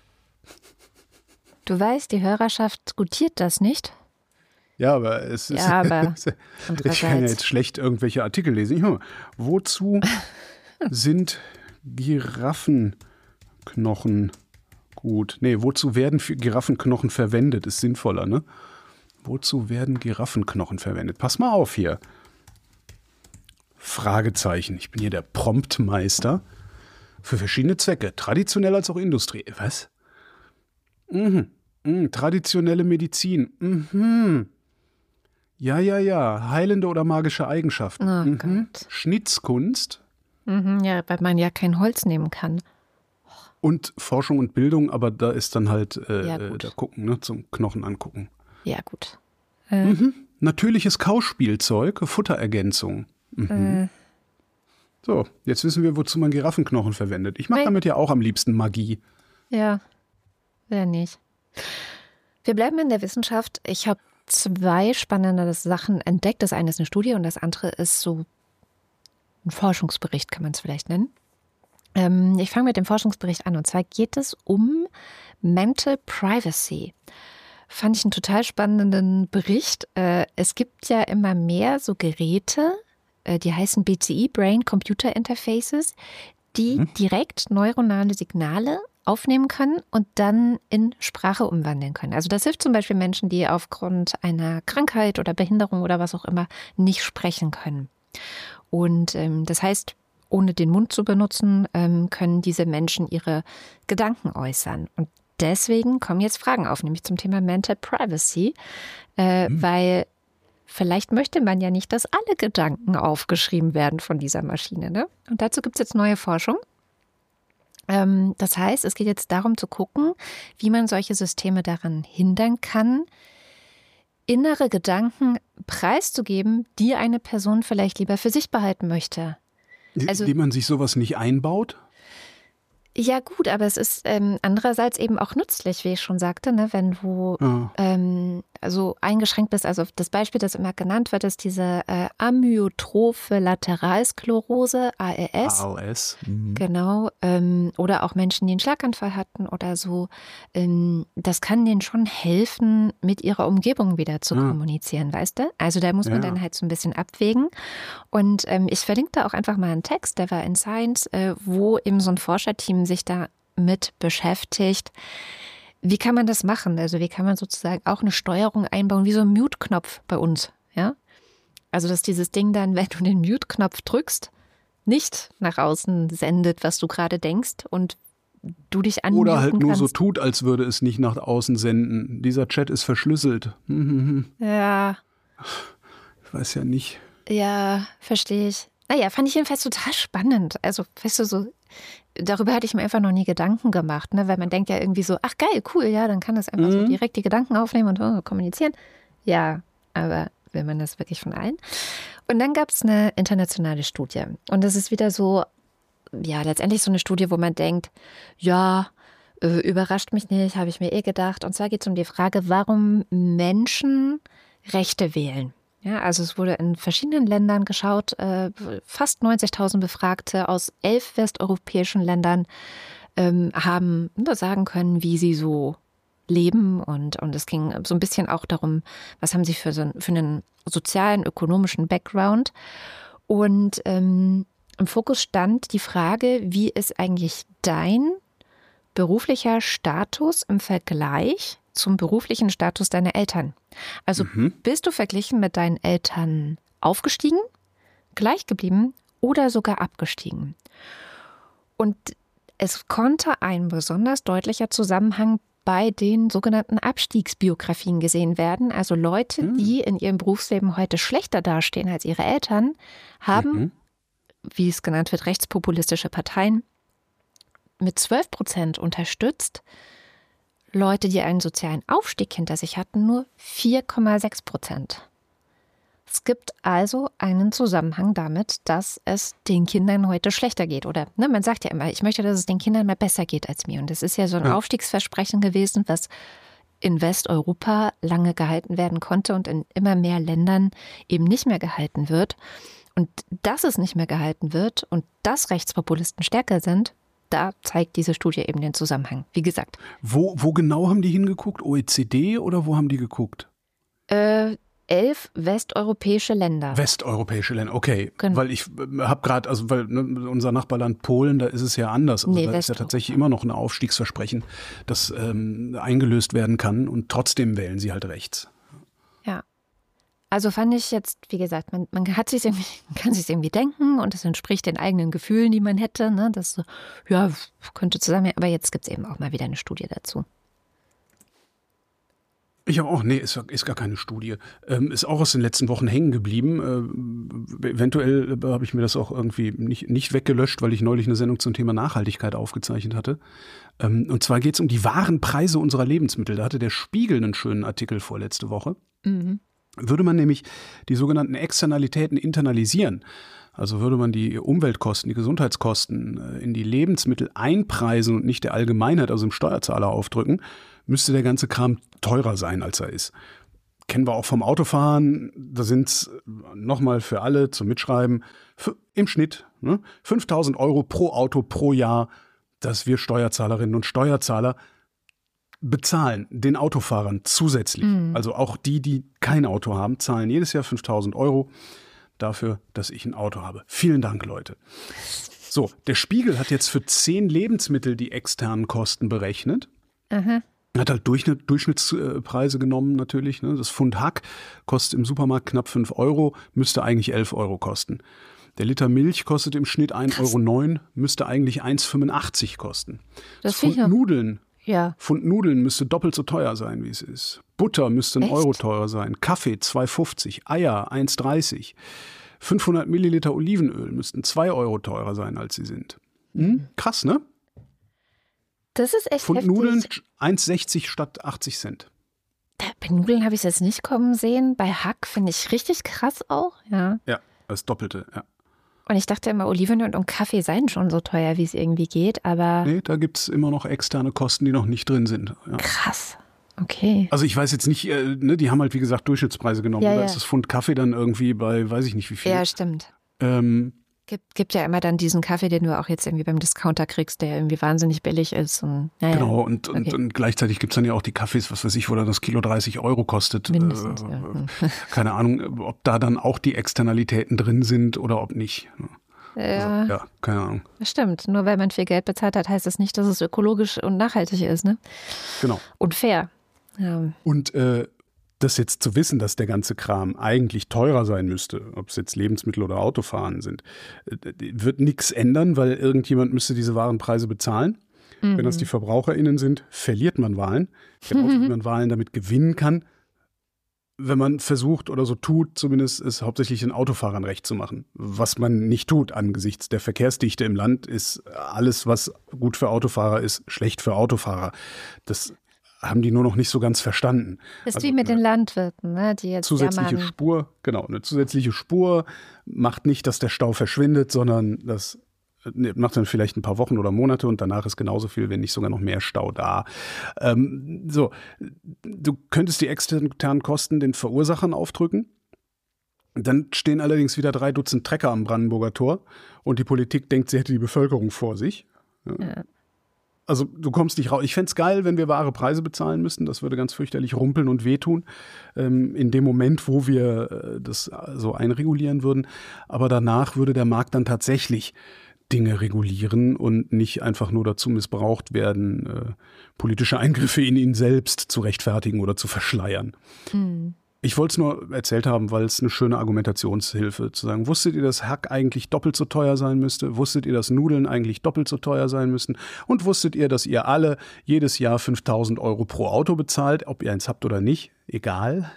Du weißt, die Hörerschaft gutiert das nicht. Ja, aber es ist. Ja, aber ich kann ja jetzt schlecht irgendwelche Artikel lesen. Wozu sind Giraffenknochen gut? Nee, wozu werden Giraffenknochen verwendet? Ist sinnvoller, ne? Wozu werden Giraffenknochen verwendet? Pass mal auf hier. Fragezeichen. Ich bin hier der Promptmeister. Für verschiedene Zwecke. Traditionell als auch Industrie. Was? Traditionelle Medizin. Ja. Heilende oder magische Eigenschaften. Oh Gott. Schnitzkunst. Ja, weil man ja kein Holz nehmen kann. Und Forschung und Bildung, aber da ist dann halt da gucken, ne, zum Knochen angucken. Ja, gut. Natürliches Kauspielzeug, Futterergänzung. So, jetzt wissen wir, wozu man Giraffenknochen verwendet. Ich mache damit ja auch am liebsten Magie. Ja, wer nicht. Wir bleiben in der Wissenschaft. Ich habe 2 spannende Sachen entdeckt. Das eine ist eine Studie und das andere ist so ein Forschungsbericht, kann man es vielleicht nennen. Ich fange mit dem Forschungsbericht an. Und zwar geht es um Mental Privacy. Fand ich einen total spannenden Bericht. Es gibt ja immer mehr so Geräte, die heißen BCI, Brain Computer Interfaces, die direkt neuronale Signale aufnehmen können und dann in Sprache umwandeln können. Also das hilft zum Beispiel Menschen, die aufgrund einer Krankheit oder Behinderung oder was auch immer nicht sprechen können. Und das heißt, ohne den Mund zu benutzen, können diese Menschen ihre Gedanken äußern. Und deswegen kommen jetzt Fragen auf, nämlich zum Thema Mental Privacy, weil vielleicht möchte man ja nicht, dass alle Gedanken aufgeschrieben werden von dieser Maschine, ne? Und dazu gibt es jetzt neue Forschung. Das heißt, es geht jetzt darum zu gucken, wie man solche Systeme daran hindern kann, innere Gedanken preiszugeben, die eine Person vielleicht lieber für sich behalten möchte. Also, die man sich sowas nicht einbaut? Ja gut, aber es ist andererseits eben auch nützlich, wie ich schon sagte, ne, wenn du also eingeschränkt bist. Also das Beispiel, das immer genannt wird, ist diese amyotrophe Lateralsklerose, ALS. ALS. Genau. Oder auch Menschen, die einen Schlaganfall hatten oder so. Das kann denen schon helfen, mit ihrer Umgebung wieder zu kommunizieren, weißt du? Also da muss man dann halt so ein bisschen abwägen. Und ich verlinke da auch einfach mal einen Text, der war in Science, wo eben so ein Forscherteam sich da mit beschäftigt. Wie kann man das machen? Also wie kann man sozusagen auch eine Steuerung einbauen, wie so ein Mute-Knopf bei uns, ja? Also dass dieses Ding dann, wenn du den Mute-Knopf drückst, nicht nach außen sendet, was du gerade denkst und du dich anmuten Oder halt nur kannst. so tut, als würde es nicht nach außen senden. Dieser Chat ist verschlüsselt. Ja. Ich weiß ja nicht. Ja, verstehe ich. Naja, fand ich jedenfalls total spannend. Also, weißt du, so darüber hatte ich mir einfach noch nie Gedanken gemacht, ne? Weil man denkt ja irgendwie so, ach geil, cool, ja, dann kann das einfach so direkt die Gedanken aufnehmen und kommunizieren. Ja, aber will man das wirklich von allen? Und dann gab es eine internationale Studie. Und das ist wieder so, ja, letztendlich so eine Studie, wo man denkt, ja, überrascht mich nicht, habe ich mir gedacht. Und zwar geht es um die Frage, warum Menschen Rechte wählen. Ja, also es wurde in verschiedenen Ländern geschaut, fast 90.000 Befragte aus 11 westeuropäischen Ländern haben sagen können, wie sie so leben. Und es ging so ein bisschen auch darum, was haben sie für einen sozialen, ökonomischen Background. Und im Fokus stand die Frage, wie ist eigentlich dein beruflicher Status im Vergleich zum beruflichen Status deiner Eltern? Also bist du verglichen mit deinen Eltern aufgestiegen, gleich geblieben oder sogar abgestiegen? Und es konnte ein besonders deutlicher Zusammenhang bei den sogenannten Abstiegsbiografien gesehen werden. Also Leute, die in ihrem Berufsleben heute schlechter dastehen als ihre Eltern, haben, wie es genannt wird, rechtspopulistische Parteien mit 12% unterstützt. Leute, die einen sozialen Aufstieg hinter sich hatten, nur 4,6%. Es gibt also einen Zusammenhang damit, dass es den Kindern heute schlechter geht. Oder man sagt ja immer, ich möchte, dass es den Kindern mal besser geht als mir. Und das ist ja so ein Aufstiegsversprechen gewesen, was in Westeuropa lange gehalten werden konnte und in immer mehr Ländern eben nicht mehr gehalten wird. Und dass es nicht mehr gehalten wird und dass Rechtspopulisten stärker sind, da zeigt diese Studie eben den Zusammenhang. Wie gesagt. Wo genau haben die hingeguckt? OECD oder wo haben die geguckt? 11 westeuropäische Länder. Westeuropäische Länder, okay. Genau. Weil ich habe gerade, unser Nachbarland Polen, da ist es ja anders. Also da ist ja tatsächlich immer noch ein Aufstiegsversprechen, das eingelöst werden kann und trotzdem wählen sie halt rechts. Ja. Also fand ich jetzt, wie gesagt, man kann sich irgendwie denken und es entspricht den eigenen Gefühlen, die man hätte. Ne? Das so, ja, könnte zusammen, aber jetzt gibt es eben auch mal wieder eine Studie dazu. Ich habe auch, ist gar keine Studie. Ist auch aus den letzten Wochen hängen geblieben. Eventuell habe ich mir das auch irgendwie nicht weggelöscht, weil ich neulich eine Sendung zum Thema Nachhaltigkeit aufgezeichnet hatte. Und zwar geht es um die wahren Preise unserer Lebensmittel. Da hatte der Spiegel einen schönen Artikel vorletzte Woche. Würde man nämlich die sogenannten Externalitäten internalisieren, also würde man die Umweltkosten, die Gesundheitskosten in die Lebensmittel einpreisen und nicht der Allgemeinheit, also dem Steuerzahler aufdrücken, müsste der ganze Kram teurer sein, als er ist. Kennen wir auch vom Autofahren, da sind es nochmal für alle zum Mitschreiben im Schnitt 5.000 € pro Auto pro Jahr, dass wir Steuerzahlerinnen und Steuerzahler bezahlen den Autofahrern zusätzlich. Also auch die kein Auto haben, zahlen jedes Jahr 5.000 € dafür, dass ich ein Auto habe. Vielen Dank, Leute. So, der Spiegel hat jetzt für 10 Lebensmittel die externen Kosten berechnet. Hat halt Durchschnittspreise genommen natürlich. Ne? Das Pfund Hack kostet im Supermarkt knapp 5 €, müsste eigentlich 11 € kosten. Der Liter Milch kostet im Schnitt 1,09 €, müsste eigentlich 1,85 € kosten. Das Pfund Nudeln. Ja. Pfund Nudeln müsste doppelt so teuer sein, wie es ist. Butter müsste 1 € teurer sein. Kaffee 2,50 €. Eier 1,30 €. 500 Milliliter Olivenöl müssten 2 € teurer sein, als sie sind. Krass, ne? Das ist echt Pfund heftig. Nudeln 1,60 statt 80 Cent. Bei Nudeln habe ich es jetzt nicht kommen sehen. Bei Hack finde ich richtig krass auch. Ja, das Doppelte, ja. Und ich dachte immer, Olivenöl und Kaffee seien schon so teuer, wie es irgendwie geht, aber... Nee, da gibt es immer noch externe Kosten, die noch nicht drin sind. Ja. Krass, okay. Also ich weiß jetzt nicht, die haben halt wie gesagt Durchschnittspreise genommen. Da ist das Pfund Kaffee dann irgendwie bei, weiß ich nicht wie viel. Ja, stimmt. Gibt ja immer dann diesen Kaffee, den du auch jetzt irgendwie beim Discounter kriegst, der irgendwie wahnsinnig billig ist. Und, genau, und gleichzeitig gibt es dann ja auch die Kaffees, was weiß ich, wo dann das Kilo 30 € kostet. Mindestens, Keine Ahnung, ob da dann auch die Externalitäten drin sind oder ob nicht. Ja. Also, keine Ahnung. Das stimmt, nur weil man viel Geld bezahlt hat, heißt das nicht, dass es ökologisch und nachhaltig ist, ne? Genau. Und fair. Ja. Und das jetzt zu wissen, dass der ganze Kram eigentlich teurer sein müsste, ob es jetzt Lebensmittel oder Autofahren sind, wird nichts ändern, weil irgendjemand müsste diese Warenpreise bezahlen. Wenn das die VerbraucherInnen sind, verliert man Wahlen. Genauso wie man Wahlen damit gewinnen kann, wenn man versucht oder so tut, zumindest es hauptsächlich den Autofahrern recht zu machen. Was man nicht tut angesichts der Verkehrsdichte im Land, ist alles, was gut für Autofahrer ist, schlecht für Autofahrer. Das haben die nur noch nicht so ganz verstanden. Das ist wie mit den Landwirten, ne? Die jetzt zusätzliche Spur, genau, eine zusätzliche Spur macht nicht, dass der Stau verschwindet, sondern das macht dann vielleicht ein paar Wochen oder Monate und danach ist genauso viel, wenn nicht sogar noch mehr Stau da. Du könntest die externen Kosten den Verursachern aufdrücken. Dann stehen allerdings wieder 3 Dutzend Trecker am Brandenburger Tor und die Politik denkt, sie hätte die Bevölkerung vor sich. Ja. Also du kommst nicht raus. Ich fände es geil, wenn wir wahre Preise bezahlen müssten. Das würde ganz fürchterlich rumpeln und wehtun. In dem Moment, wo wir das so einregulieren würden. Aber danach würde der Markt dann tatsächlich Dinge regulieren und nicht einfach nur dazu missbraucht werden, politische Eingriffe in ihn selbst zu rechtfertigen oder zu verschleiern. Mhm. Ich wollte es nur erzählt haben, weil es eine schöne Argumentationshilfe zu sagen, wusstet ihr, dass Hack eigentlich doppelt so teuer sein müsste? Wusstet ihr, dass Nudeln eigentlich doppelt so teuer sein müssten? Und wusstet ihr, dass ihr alle jedes Jahr 5.000 € pro Auto bezahlt, ob ihr eins habt oder nicht? Egal.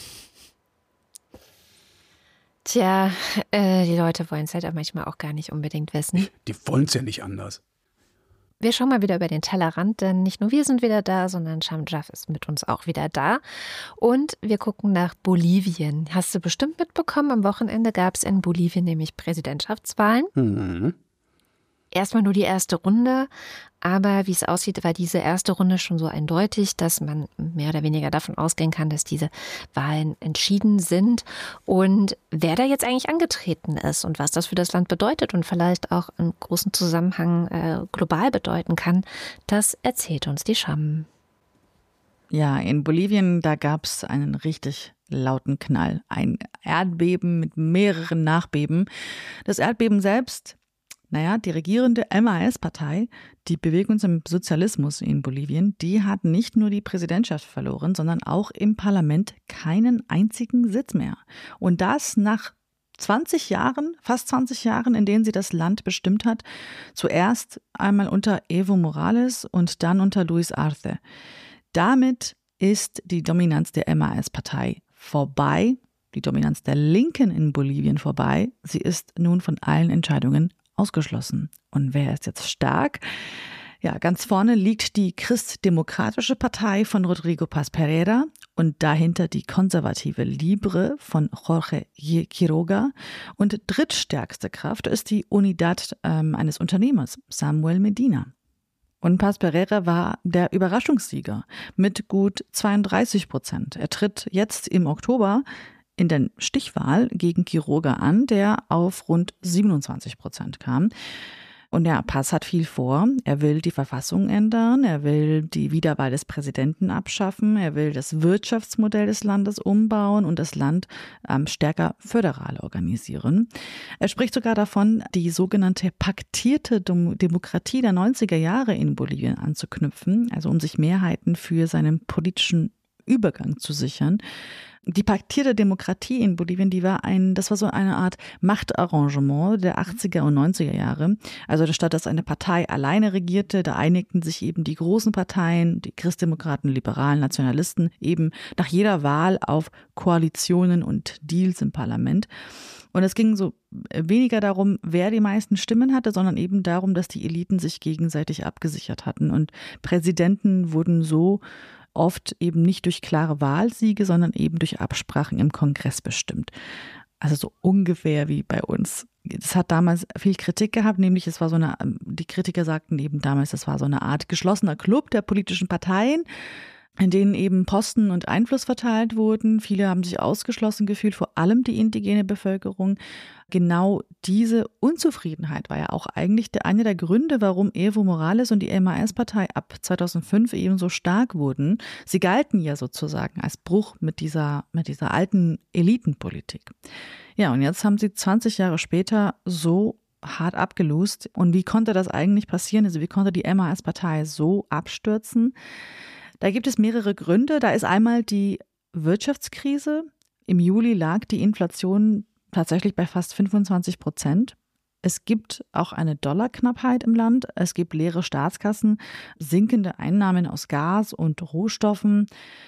Tja, die Leute wollen es halt auch manchmal auch gar nicht unbedingt wissen. Die wollen es ja nicht anders. Wir schauen mal wieder über den Tellerrand, denn nicht nur wir sind wieder da, sondern Sham Jaff ist mit uns auch wieder da. Und wir gucken nach Bolivien. Hast du bestimmt mitbekommen, am Wochenende gab es in Bolivien nämlich Präsidentschaftswahlen. Mhm. Erstmal nur die erste Runde, aber wie es aussieht, war diese erste Runde schon so eindeutig, dass man mehr oder weniger davon ausgehen kann, dass diese Wahlen entschieden sind. Und wer da jetzt eigentlich angetreten ist und was das für das Land bedeutet und vielleicht auch im großen Zusammenhang global bedeuten kann, das erzählt uns die Sham. Ja, in Bolivien, da gab es einen richtig lauten Knall. Ein Erdbeben mit mehreren Nachbeben. Das Erdbeben selbst, die regierende MAS-Partei, die Bewegung zum Sozialismus in Bolivien, die hat nicht nur die Präsidentschaft verloren, sondern auch im Parlament keinen einzigen Sitz mehr. Und das nach 20 Jahren, fast 20 Jahren, in denen sie das Land bestimmt hat. Zuerst einmal unter Evo Morales und dann unter Luis Arce. Damit ist die Dominanz der MAS-Partei vorbei, die Dominanz der Linken in Bolivien vorbei. Sie ist nun von allen Entscheidungen ausgeschlossen. Und wer ist jetzt stark? Ja, ganz vorne liegt die Christdemokratische Partei von Rodrigo Paz Pereira und dahinter die konservative Libre von Jorge Quiroga. Und drittstärkste Kraft ist die Unidad eines Unternehmers, Samuel Medina. Und Paz Pereira war der Überraschungssieger mit gut 32%. Er tritt jetzt im Oktober in der Stichwahl gegen Quiroga an, der auf rund 27% kam. Und ja, Paz hat viel vor. Er will die Verfassung ändern, er will die Wiederwahl des Präsidenten abschaffen, er will das Wirtschaftsmodell des Landes umbauen und das Land stärker föderal organisieren. Er spricht sogar davon, die sogenannte paktierte Demokratie der 90er Jahre in Bolivien anzuknüpfen, also um sich Mehrheiten für seinen politischen Übergang zu sichern. Die paktierte Demokratie in Bolivien, das war so eine Art Machtarrangement der 80er und 90er Jahre. Also statt dass eine Partei alleine regierte, da einigten sich eben die großen Parteien, die Christdemokraten, Liberalen, Nationalisten eben nach jeder Wahl auf Koalitionen und Deals im Parlament. Und es ging so weniger darum, wer die meisten Stimmen hatte, sondern eben darum, dass die Eliten sich gegenseitig abgesichert hatten. Und Präsidenten wurden so oft eben nicht durch klare Wahlsiege, sondern eben durch Absprachen im Kongress bestimmt. Also so ungefähr wie bei uns. Das hat damals viel Kritik gehabt, nämlich die Kritiker sagten eben damals, das war so eine Art geschlossener Club der politischen Parteien, in denen eben Posten und Einfluss verteilt wurden. Viele haben sich ausgeschlossen gefühlt, vor allem die indigene Bevölkerung. Genau diese Unzufriedenheit war ja auch eigentlich einer der Gründe, warum Evo Morales und die MAS-Partei ab 2005 eben so stark wurden. Sie galten ja sozusagen als Bruch mit dieser alten Elitenpolitik. Ja, und jetzt haben sie 20 Jahre später so hart abgelost. Und wie konnte das eigentlich passieren? Also wie konnte die MAS-Partei so abstürzen? Da gibt es mehrere Gründe. Da ist einmal die Wirtschaftskrise. Im Juli lag die Inflation tatsächlich bei fast 25%. Es gibt auch eine Dollarknappheit im Land. Es gibt leere Staatskassen, sinkende Einnahmen aus Gas und Rohstoffen.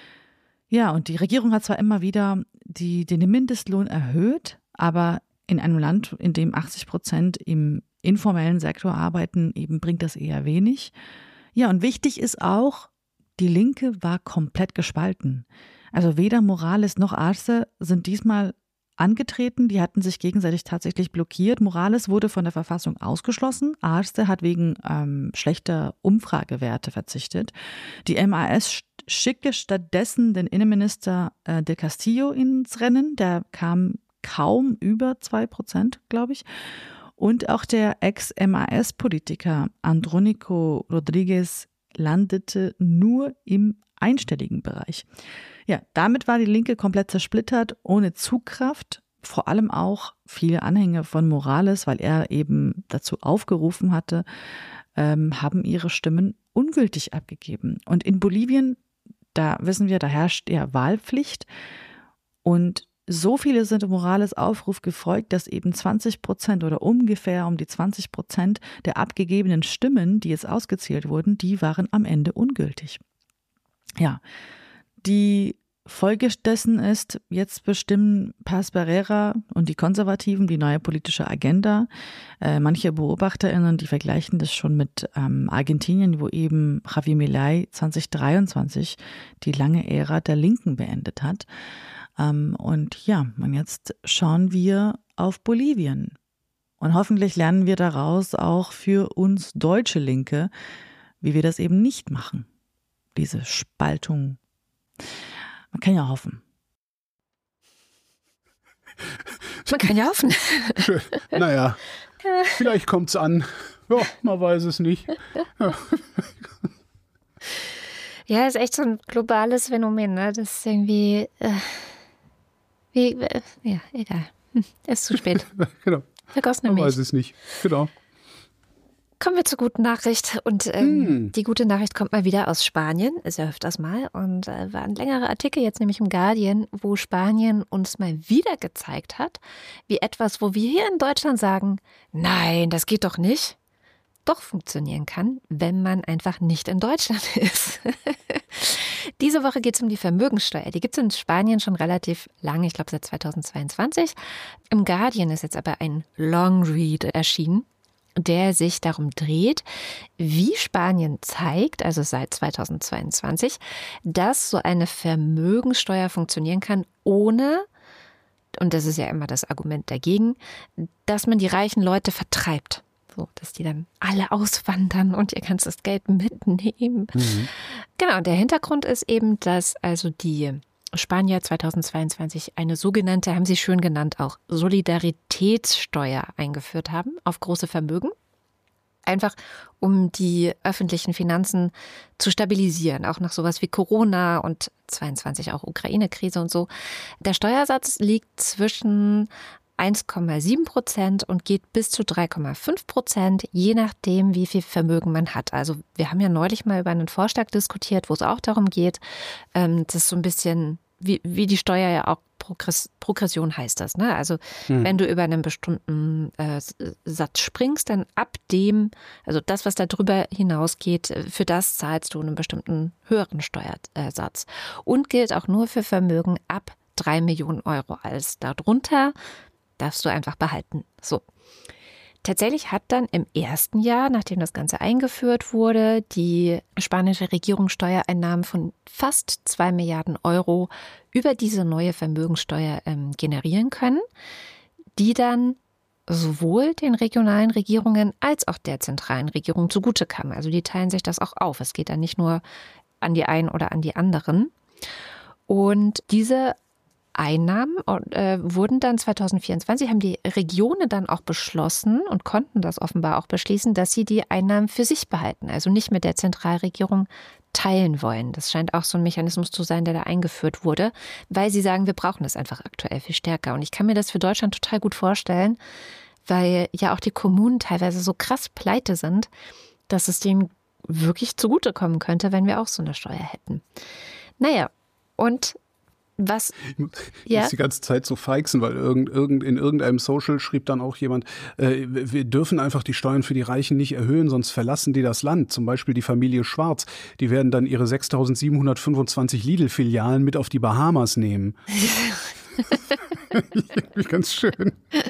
Ja, und die Regierung hat zwar immer wieder den Mindestlohn erhöht, aber in einem Land, in dem 80% im informellen Sektor arbeiten, eben bringt das eher wenig. Ja, und wichtig ist auch, die Linke war komplett gespalten. Also weder Morales noch Arce sind diesmal angetreten. Die hatten sich gegenseitig tatsächlich blockiert. Morales wurde von der Verfassung ausgeschlossen. Arce hat wegen schlechter Umfragewerte verzichtet. Die MAS schickte stattdessen den Innenminister del Castillo ins Rennen. Der kam kaum über 2%, glaube ich. Und auch der Ex-MAS-Politiker Andrónico Rodríguez landete nur im einstelligen Bereich. Ja, damit war die Linke komplett zersplittert, ohne Zugkraft. Vor allem auch viele Anhänger von Morales, weil er eben dazu aufgerufen hatte, haben ihre Stimmen ungültig abgegeben. Und in Bolivien, da wissen wir, da herrscht ja Wahlpflicht. Und so viele sind Morales' Aufruf gefolgt, dass eben 20% oder ungefähr um die 20% der abgegebenen Stimmen, die jetzt ausgezählt wurden, die waren am Ende ungültig. Ja, die Folge dessen ist, jetzt bestimmen Paz Barrera und die Konservativen die neue politische Agenda. Manche BeobachterInnen, die vergleichen das schon mit Argentinien, wo eben Javier Milei 2023 die lange Ära der Linken beendet hat. Und ja, und jetzt schauen wir auf Bolivien. Und hoffentlich lernen wir daraus auch für uns deutsche Linke, wie wir das eben nicht machen. Diese Spaltung. Man kann ja hoffen. Man kann ja hoffen. Schön. Naja, vielleicht kommt es an. Ja, man weiß es nicht. Ja, ist echt so ein globales Phänomen, ne? Das ist irgendwie, ja, egal. Ist zu spät. Genau. Vergossene Man Milch. weiß es nicht. Genau. Kommen wir zur guten Nachricht. Und die gute Nachricht kommt mal wieder aus Spanien. Ist ja öfters mal. Und war ein längerer Artikel jetzt nämlich im Guardian, wo Spanien uns mal wieder gezeigt hat, wie etwas, wo wir hier in Deutschland sagen, nein, das geht doch nicht, doch funktionieren kann, wenn man einfach nicht in Deutschland ist. Diese Woche geht es um die Vermögenssteuer. Die gibt es in Spanien schon relativ lange, ich glaube seit 2022. Im Guardian ist jetzt aber ein Long Read erschienen, der sich darum dreht, wie Spanien zeigt, also seit 2022, dass so eine Vermögenssteuer funktionieren kann, ohne, und das ist ja immer das Argument dagegen, dass man die reichen Leute vertreibt. So, dass die dann alle auswandern und ihr ganzes Geld mitnehmen. Mhm. Genau, und der Hintergrund ist eben, dass also die Spanier 2022 eine sogenannte, haben sie schön genannt auch, Solidaritätssteuer eingeführt haben auf große Vermögen. Einfach um die öffentlichen Finanzen zu stabilisieren, auch nach sowas wie Corona und 22 auch Ukraine-Krise und so. Der Steuersatz liegt zwischen 1,7% und geht bis zu 3,5%, je nachdem, wie viel Vermögen man hat. Also wir haben ja neulich mal über einen Vorschlag diskutiert, wo es auch darum geht, das ist so ein bisschen, wie die Steuer ja auch Progression heißt das, ne? Also wenn du über einen bestimmten Satz springst, dann ab dem, also das, was da drüber hinausgeht, für das zahlst du einen bestimmten höheren Steuersatz. Und gilt auch nur für Vermögen ab 3 Millionen Euro. Alles darunter darfst du einfach behalten. So. Tatsächlich hat dann im ersten Jahr, nachdem das Ganze eingeführt wurde, die spanische Regierung Steuereinnahmen von fast 2 Milliarden Euro über diese neue Vermögenssteuer generieren können, die dann sowohl den regionalen Regierungen als auch der zentralen Regierung zugute kamen. Also die teilen sich das auch auf. Es geht dann nicht nur an die einen oder an die anderen. Und diese Einnahmen wurden dann 2024, haben die Regionen dann auch beschlossen und konnten das offenbar auch beschließen, dass sie die Einnahmen für sich behalten, also nicht mit der Zentralregierung teilen wollen. Das scheint auch so ein Mechanismus zu sein, der da eingeführt wurde, weil sie sagen, wir brauchen das einfach aktuell viel stärker. Und ich kann mir das für Deutschland total gut vorstellen, weil ja auch die Kommunen teilweise so krass pleite sind, dass es denen wirklich zugutekommen könnte, wenn wir auch so eine Steuer hätten. Naja, und was? Ich muss die ganze Zeit so feixen, weil in irgendeinem Social schrieb dann auch jemand, wir dürfen einfach die Steuern für die Reichen nicht erhöhen, sonst verlassen die das Land. Zum Beispiel die Familie Schwarz. Die werden dann ihre 6.725 Lidl-Filialen mit auf die Bahamas nehmen. Ganz schön.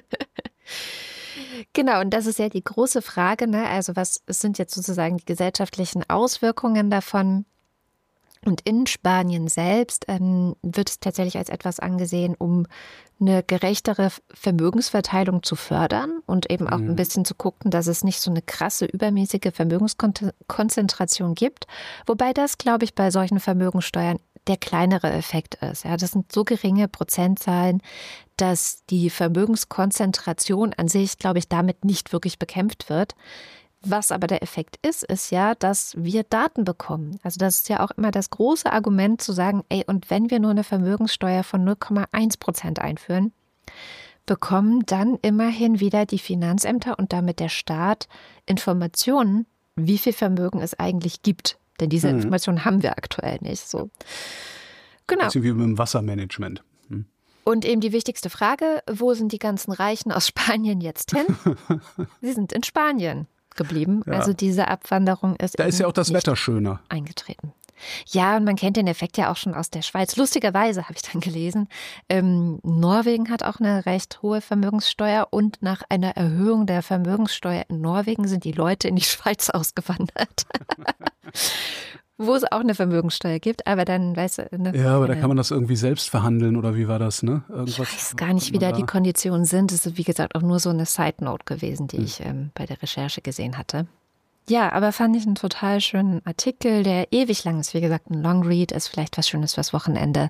Genau, und das ist ja die große Frage, ne? Also was sind jetzt sozusagen die gesellschaftlichen Auswirkungen davon? Und in Spanien selbst wird es tatsächlich als etwas angesehen, um eine gerechtere Vermögensverteilung zu fördern und eben auch ein bisschen zu gucken, dass es nicht so eine krasse übermäßige Vermögenskonzentration gibt. Wobei das, glaube ich, bei solchen Vermögenssteuern der kleinere Effekt ist. Ja, das sind so geringe Prozentzahlen, dass die Vermögenskonzentration an sich, glaube ich, damit nicht wirklich bekämpft wird. Was aber der Effekt ist ja, dass wir Daten bekommen. Also das ist ja auch immer das große Argument zu sagen, und wenn wir nur eine Vermögenssteuer von 0,1% einführen, bekommen dann immerhin wieder die Finanzämter und damit der Staat Informationen, wie viel Vermögen es eigentlich gibt. Denn diese Informationen haben wir aktuell nicht. So. Genau. Bisschen wie mit dem Wassermanagement. Und eben die wichtigste Frage, wo sind die ganzen Reichen aus Spanien jetzt hin? Sie sind in Spanien geblieben. Ja. Also diese Abwanderung ist da ist ja auch das Wetter schöner eingetreten. Ja, und man kennt den Effekt ja auch schon aus der Schweiz. Lustigerweise habe ich dann gelesen, Norwegen hat auch eine recht hohe Vermögenssteuer und nach einer Erhöhung der Vermögenssteuer in Norwegen sind die Leute in die Schweiz ausgewandert. Wo es auch eine Vermögenssteuer gibt, aber dann, weißt du... Ja, aber da kann man das irgendwie selbst verhandeln oder wie war das, ne? Irgendwas, ich weiß gar nicht, wie da die Konditionen sind. Das ist, wie gesagt, auch nur so eine Side-Note gewesen, die ich bei der Recherche gesehen hatte. Ja, aber fand ich einen total schönen Artikel, der ewig lang ist. Wie gesagt, ein Long-Read ist vielleicht was Schönes fürs Wochenende.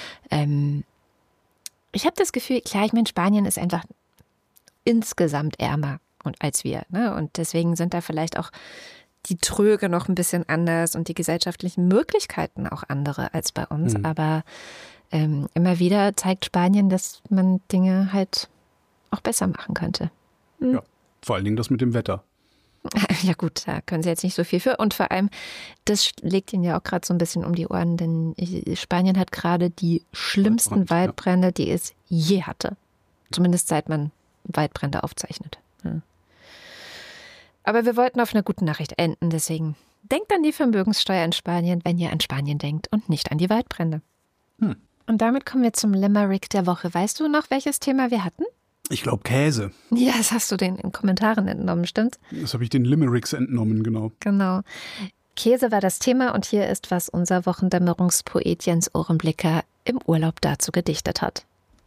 Ich habe das Gefühl, klar, ich meine, Spanien ist einfach insgesamt ärmer als wir, ne? Und deswegen sind da vielleicht auch die Tröge noch ein bisschen anders und die gesellschaftlichen Möglichkeiten auch andere als bei uns. Aber immer wieder zeigt Spanien, dass man Dinge halt auch besser machen könnte. Ja, vor allen Dingen das mit dem Wetter. Ja gut, da können sie jetzt nicht so viel für. Und vor allem, das legt ihnen ja auch gerade so ein bisschen um die Ohren, denn Spanien hat gerade die schlimmsten Waldbrände, die es je hatte. Zumindest seit man Waldbrände aufzeichnet. Ja. Aber wir wollten auf einer guten Nachricht enden, deswegen denkt an die Vermögenssteuer in Spanien, wenn ihr an Spanien denkt und nicht an die Waldbrände. Und damit kommen wir zum Limerick der Woche. Weißt du noch, welches Thema wir hatten? Ich glaube Käse. Ja, das hast du den in Kommentaren entnommen, stimmt's? Das habe ich den Limericks entnommen, genau. Genau. Käse war das Thema und hier ist, was unser Wochendämmerungspoet Jens Ohrenblicker im Urlaub dazu gedichtet hat.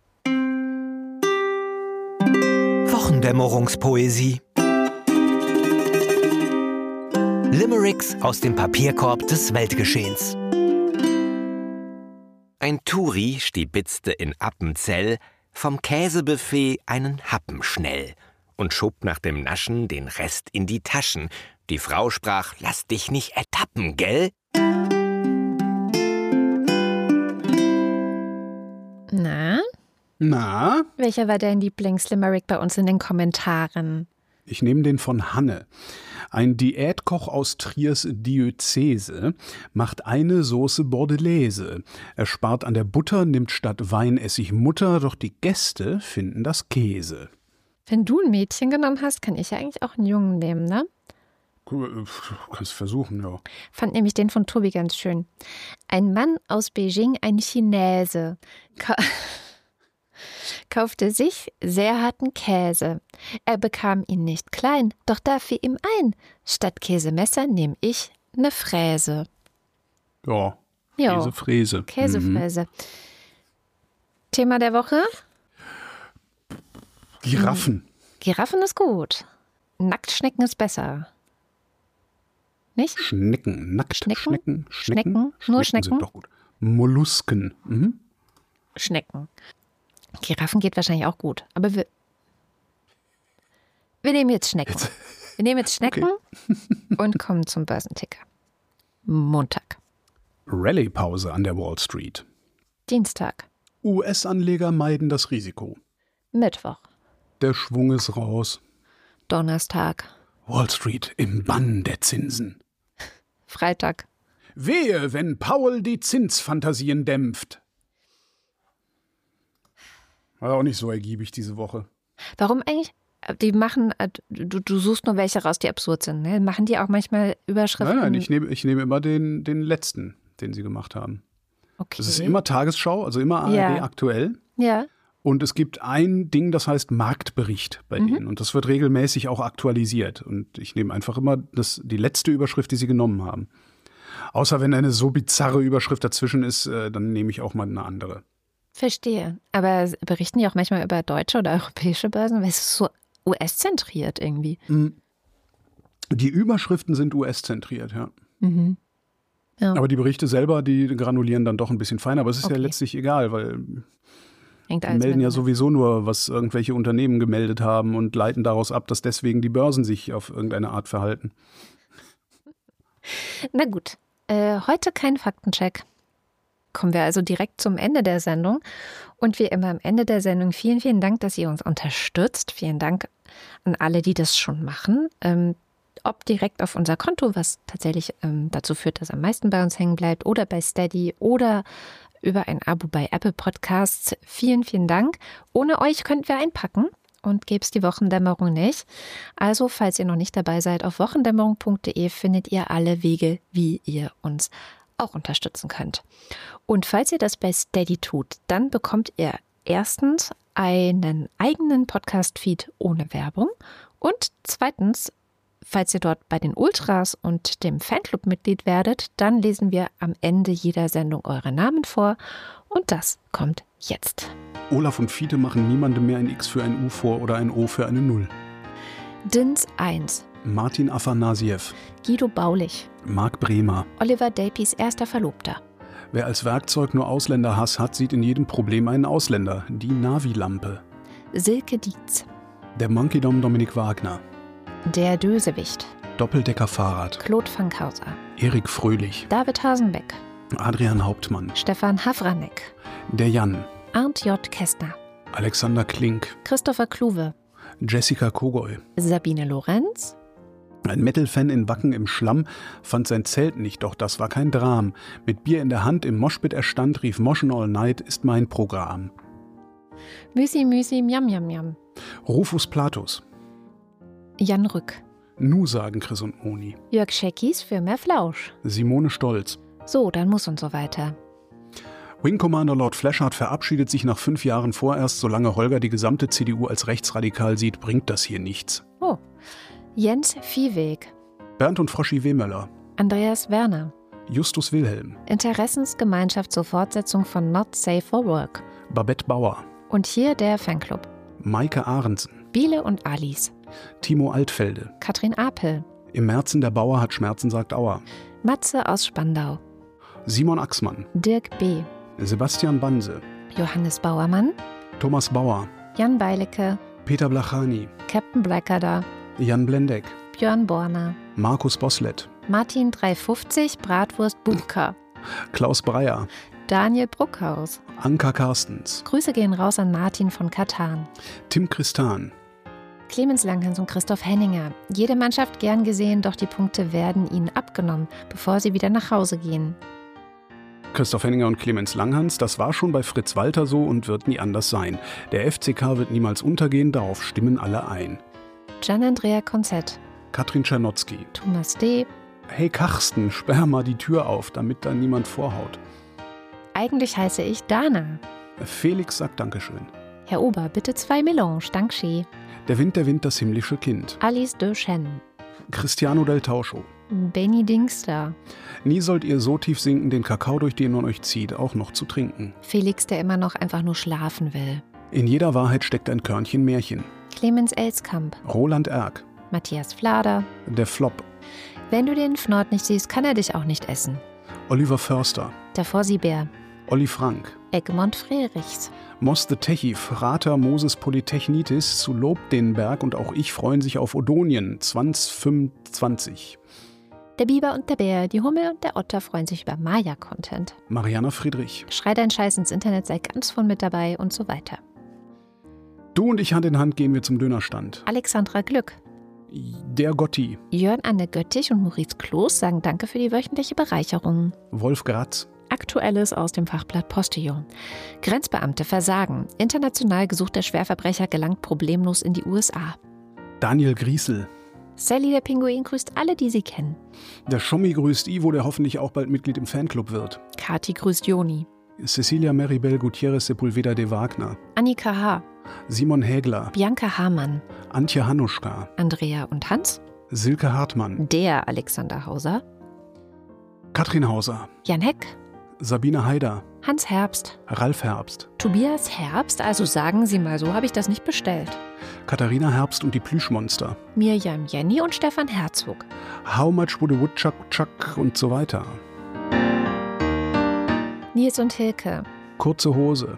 Wochendämmerungspoesie. Limericks aus dem Papierkorb des Weltgeschehens. Ein Touri stibitzte in Appenzell vom Käsebuffet einen Happen schnell und schob nach dem Naschen den Rest in die Taschen. Die Frau sprach, lass dich nicht ertappen, gell? Na? Welcher war dein Lieblings-Limerick bei uns in den Kommentaren? Ich nehme den von Hanne. Ein Diätkoch aus Triers Diözese macht eine Soße Bordelaise. Er spart an der Butter, nimmt statt Weinessig Mutter, doch die Gäste finden das Käse. Wenn du ein Mädchen genommen hast, kann ich ja eigentlich auch einen Jungen nehmen, ne? Kannst versuchen, ja. Fand nämlich den von Tobi ganz schön. Ein Mann aus Beijing, ein Chinese, kaufte sich sehr harten Käse. Er bekam ihn nicht klein, doch da fiel ihm ein, statt Käsemesser nehme ich eine Fräse. Ja, Käsefräse. Käsefräse. Thema der Woche? Giraffen. Giraffen ist gut. Nacktschnecken ist besser. Nicht? Schnecken. Nacktschnecken. Schnecken? Nur Schnecken? Sind doch gut. Mollusken. Schnecken. Giraffen geht wahrscheinlich auch gut. Aber wir nehmen jetzt Schnecken. Wir nehmen jetzt Schnecken und kommen zum Börsenticker. Montag. Rallye-Pause an der Wall Street. Dienstag. US-Anleger meiden das Risiko. Mittwoch. Der Schwung ist raus. Donnerstag. Wall Street im Bann der Zinsen. Freitag. Wehe, wenn Powell die Zinsfantasien dämpft. War auch nicht so ergiebig diese Woche. Warum eigentlich? Die machen, du suchst nur welche raus, die absurd sind, ne? Machen die auch manchmal Überschriften? Nein, ich nehme immer den letzten, den sie gemacht haben. Okay. Das ist immer Tagesschau, also immer ARD aktuell. Ja. Und es gibt ein Ding, das heißt Marktbericht bei denen. Und das wird regelmäßig auch aktualisiert. Und ich nehme einfach immer die letzte Überschrift, die sie genommen haben. Außer wenn eine so bizarre Überschrift dazwischen ist, dann nehme ich auch mal eine andere. Verstehe. Aber berichten die auch manchmal über deutsche oder europäische Börsen? Weil es ist so US-zentriert irgendwie. Die Überschriften sind US-zentriert, ja. Ja. Aber die Berichte selber, die granulieren dann doch ein bisschen feiner. Aber es ist ja Okay. letztlich egal, weil Hängt die alles melden ja miteinander. sowieso nur, was irgendwelche Unternehmen gemeldet haben und leiten daraus ab, dass deswegen die Börsen sich auf irgendeine Art verhalten. Na gut, heute kein Faktencheck. Kommen wir also direkt zum Ende der Sendung. Und wie immer am Ende der Sendung vielen, vielen Dank, dass ihr uns unterstützt. Vielen Dank an alle, die das schon machen. Ob direkt auf unser Konto, was tatsächlich dazu führt, dass am meisten bei uns hängen bleibt, oder bei Steady oder über ein Abo bei Apple Podcasts. Vielen, vielen Dank. Ohne euch könnten wir einpacken und gäbe es die Wochendämmerung nicht. Also, falls ihr noch nicht dabei seid, auf wochendämmerung.de findet ihr alle Wege, wie ihr uns auch unterstützen könnt. Und falls ihr das bei Steady tut, dann bekommt ihr erstens einen eigenen Podcast-Feed ohne Werbung und zweitens, falls ihr dort bei den Ultras und dem Fanclub Mitglied werdet, dann lesen wir am Ende jeder Sendung eure Namen vor und das kommt jetzt. Olaf und Fiete machen niemandem mehr ein X für ein U vor oder ein O für eine Null. Dins 1, Martin Afanasiev, Guido Baulich, Marc Bremer. Oliver Delpys erster Verlobter, Wer als Werkzeug nur Ausländerhass hat, sieht in jedem Problem einen Ausländer. Die Navi-Lampe. Silke Dietz, Der Monkey Dom Dominik Wagner. der Dösewicht, Doppeldecker-Fahrrad. Claude Fankhauser, Erik Fröhlich. David Hasenbeck, Adrian Hauptmann. Stefan Havranek, Der Jan. Arndt J. Kästner, Alexander Klink. Christopher Kluwe, Jessica Kogoy. Sabine Lorenz, Ein Metal-Fan in Wacken im Schlamm fand sein Zelt nicht, doch das war kein Dram. Mit Bier in der Hand im Moshpit erstand, rief Moschen All Night ist mein Programm. Müsi Müsi Miam Miam Miam, Rufus Platus. Jan Rück, Nu sagen Chris und Moni. Jörg Scheckis für mehr Flausch. Simone Stolz. So, dann muss und so weiter. Wing Commander Lord Flashheart verabschiedet sich nach 5 Jahren vorerst. Solange Holger die gesamte CDU als rechtsradikal sieht, bringt das hier nichts. Oh, Jens Viehweg, Bernd und Froschi Wehmöller. Andreas Werner, Justus Wilhelm. Interessensgemeinschaft zur Fortsetzung von Not Safe for Work. Babette Bauer. Und hier der Fanclub. Maike Ahrensen. Biele und Alice, Timo Altfelde. Katrin Apel, Im Märzen der Bauer hat Schmerzen, sagt Auer. Matze aus Spandau, Simon Axmann. Dirk B., Sebastian Banse. Johannes Bauermann, Thomas Bauer. Jan Beilecke, Peter Blachani. Captain Blackadder, Jan Blendeck. Björn Borner, Markus Boslett. Martin 350, Bratwurst Bunker, Klaus Breyer. Daniel Bruckhaus. Anka Carstens. Grüße gehen raus an Martin von Katan, Tim Christan. Clemens Langhans und Christoph Henninger. Jede Mannschaft gern gesehen, doch die Punkte werden ihnen abgenommen, bevor sie wieder nach Hause gehen. Christoph Henninger und Clemens Langhans, das war schon bei Fritz Walter so und wird nie anders sein. Der FCK wird niemals untergehen, darauf stimmen alle ein. Gian-Andrea Konzett, Katrin Czernotzki. Thomas D., Hey Karsten, sperr mal die Tür auf, damit da niemand vorhaut. eigentlich heiße ich Dana. Felix sagt Dankeschön. Herr Ober, bitte 2 Melange, Dankeschön. Der Wind, das himmlische Kind. Alice de Chen, Cristiano del Tauscho. Benny Dingster, Nie sollt ihr so tief sinken, den Kakao, durch den man euch zieht, auch noch zu trinken. Felix, der immer noch einfach nur schlafen will, In jeder Wahrheit steckt ein Körnchen Märchen. Clemens Elskamp, Roland Erck. Matthias Flader. Der Flop. Wenn du den Fnord nicht siehst, kann er dich auch nicht essen. Oliver Förster. Der Fossibär, Olli Frank. Egmont Frerichs, Mos the Techie, Frater Moses Polytechnitis zu Lob den Berg und auch ich freuen sich auf Odonien 2025. der Biber und der Bär, die Hummel und der Otter freuen sich über Maya-Content. Mariana Friedrich. Schrei dein Scheiß ins Internet, sei ganz von mit dabei und so weiter. Du und ich Hand in Hand gehen wir zum Dönerstand. Alexandra Glück, Der Gotti. Jörn Anne Göttich und Maurice Kloß sagen Danke für die wöchentliche Bereicherung. Wolf Gratz. Aktuelles aus dem Fachblatt Postillon. Grenzbeamte versagen. International gesuchter Schwerverbrecher gelangt problemlos in die USA. Daniel Griesel. Sally der Pinguin grüßt alle, die sie kennen. Der Schommi grüßt Ivo, der hoffentlich auch bald Mitglied im Fanclub wird. Kati grüßt Joni. Cecilia Maribel Gutierrez Sepulveda de Wagner. Annika H., Simon Hägler. Bianca Hamann, Antje Hanuschka. Andrea und Hans, Silke Hartmann. der Alexander Hauser, Katrin Hauser. Jan Heck, Sabine Haider. Hans Herbst, Ralf Herbst. Tobias Herbst, also sagen Sie mal, so habe ich das nicht bestellt. Katharina Herbst und die Plüschmonster. Mirjam Jenny und Stefan Herzog. How much would a woodchuck chuck und so weiter. Nils und Hilke. Kurze Hose.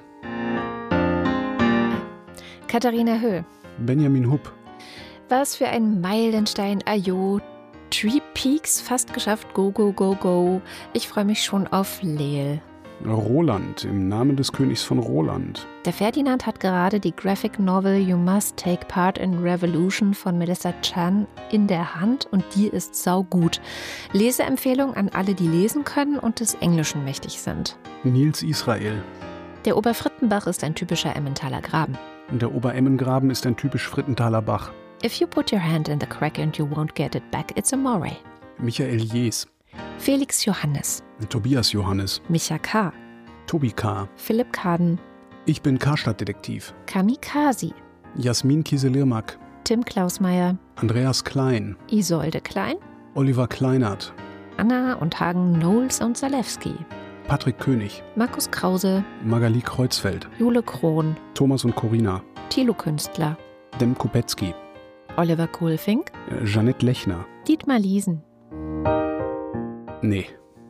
Katharina Höh. Benjamin Hupp. Was für ein Meilenstein, ajo. Tree Peaks, fast geschafft, go, go, go, go. Ich freue mich schon auf Leel. Roland, im Namen des Königs von Roland. Der Ferdinand hat gerade die Graphic Novel You Must Take Part in Revolution von Melissa Chan in der Hand und die ist saugut. Leseempfehlung an alle, die lesen können und des Englischen mächtig sind. Nils Israel. Der Oberfrittenbach ist ein typischer Emmentaler Graben. Der Obeремmengraben ist ein typisch Frittenthaler Bach. If you put your hand in the crack and you won't get it back, it's a moray. Michael Jees. Felix Johannes. Tobias Johannes. Micha K. Tobi K. Philipp Kaden. Ich bin Karstadt-Detektiv. Kamikaze. Jasmin Kieselirmak. Tim Klausmeier. Andreas Klein. Isolde Klein. Oliver Kleinert. Anna und Hagen Knowles und Zalewski. Patrick König. Markus Krause. Magali Kreuzfeld. Jule Krohn. Thomas und Corina. Thilo Künstler. Dem Kopetzky. Oliver Kohlfink. Jeanette Lechner. Dietmar Liesen. Nee.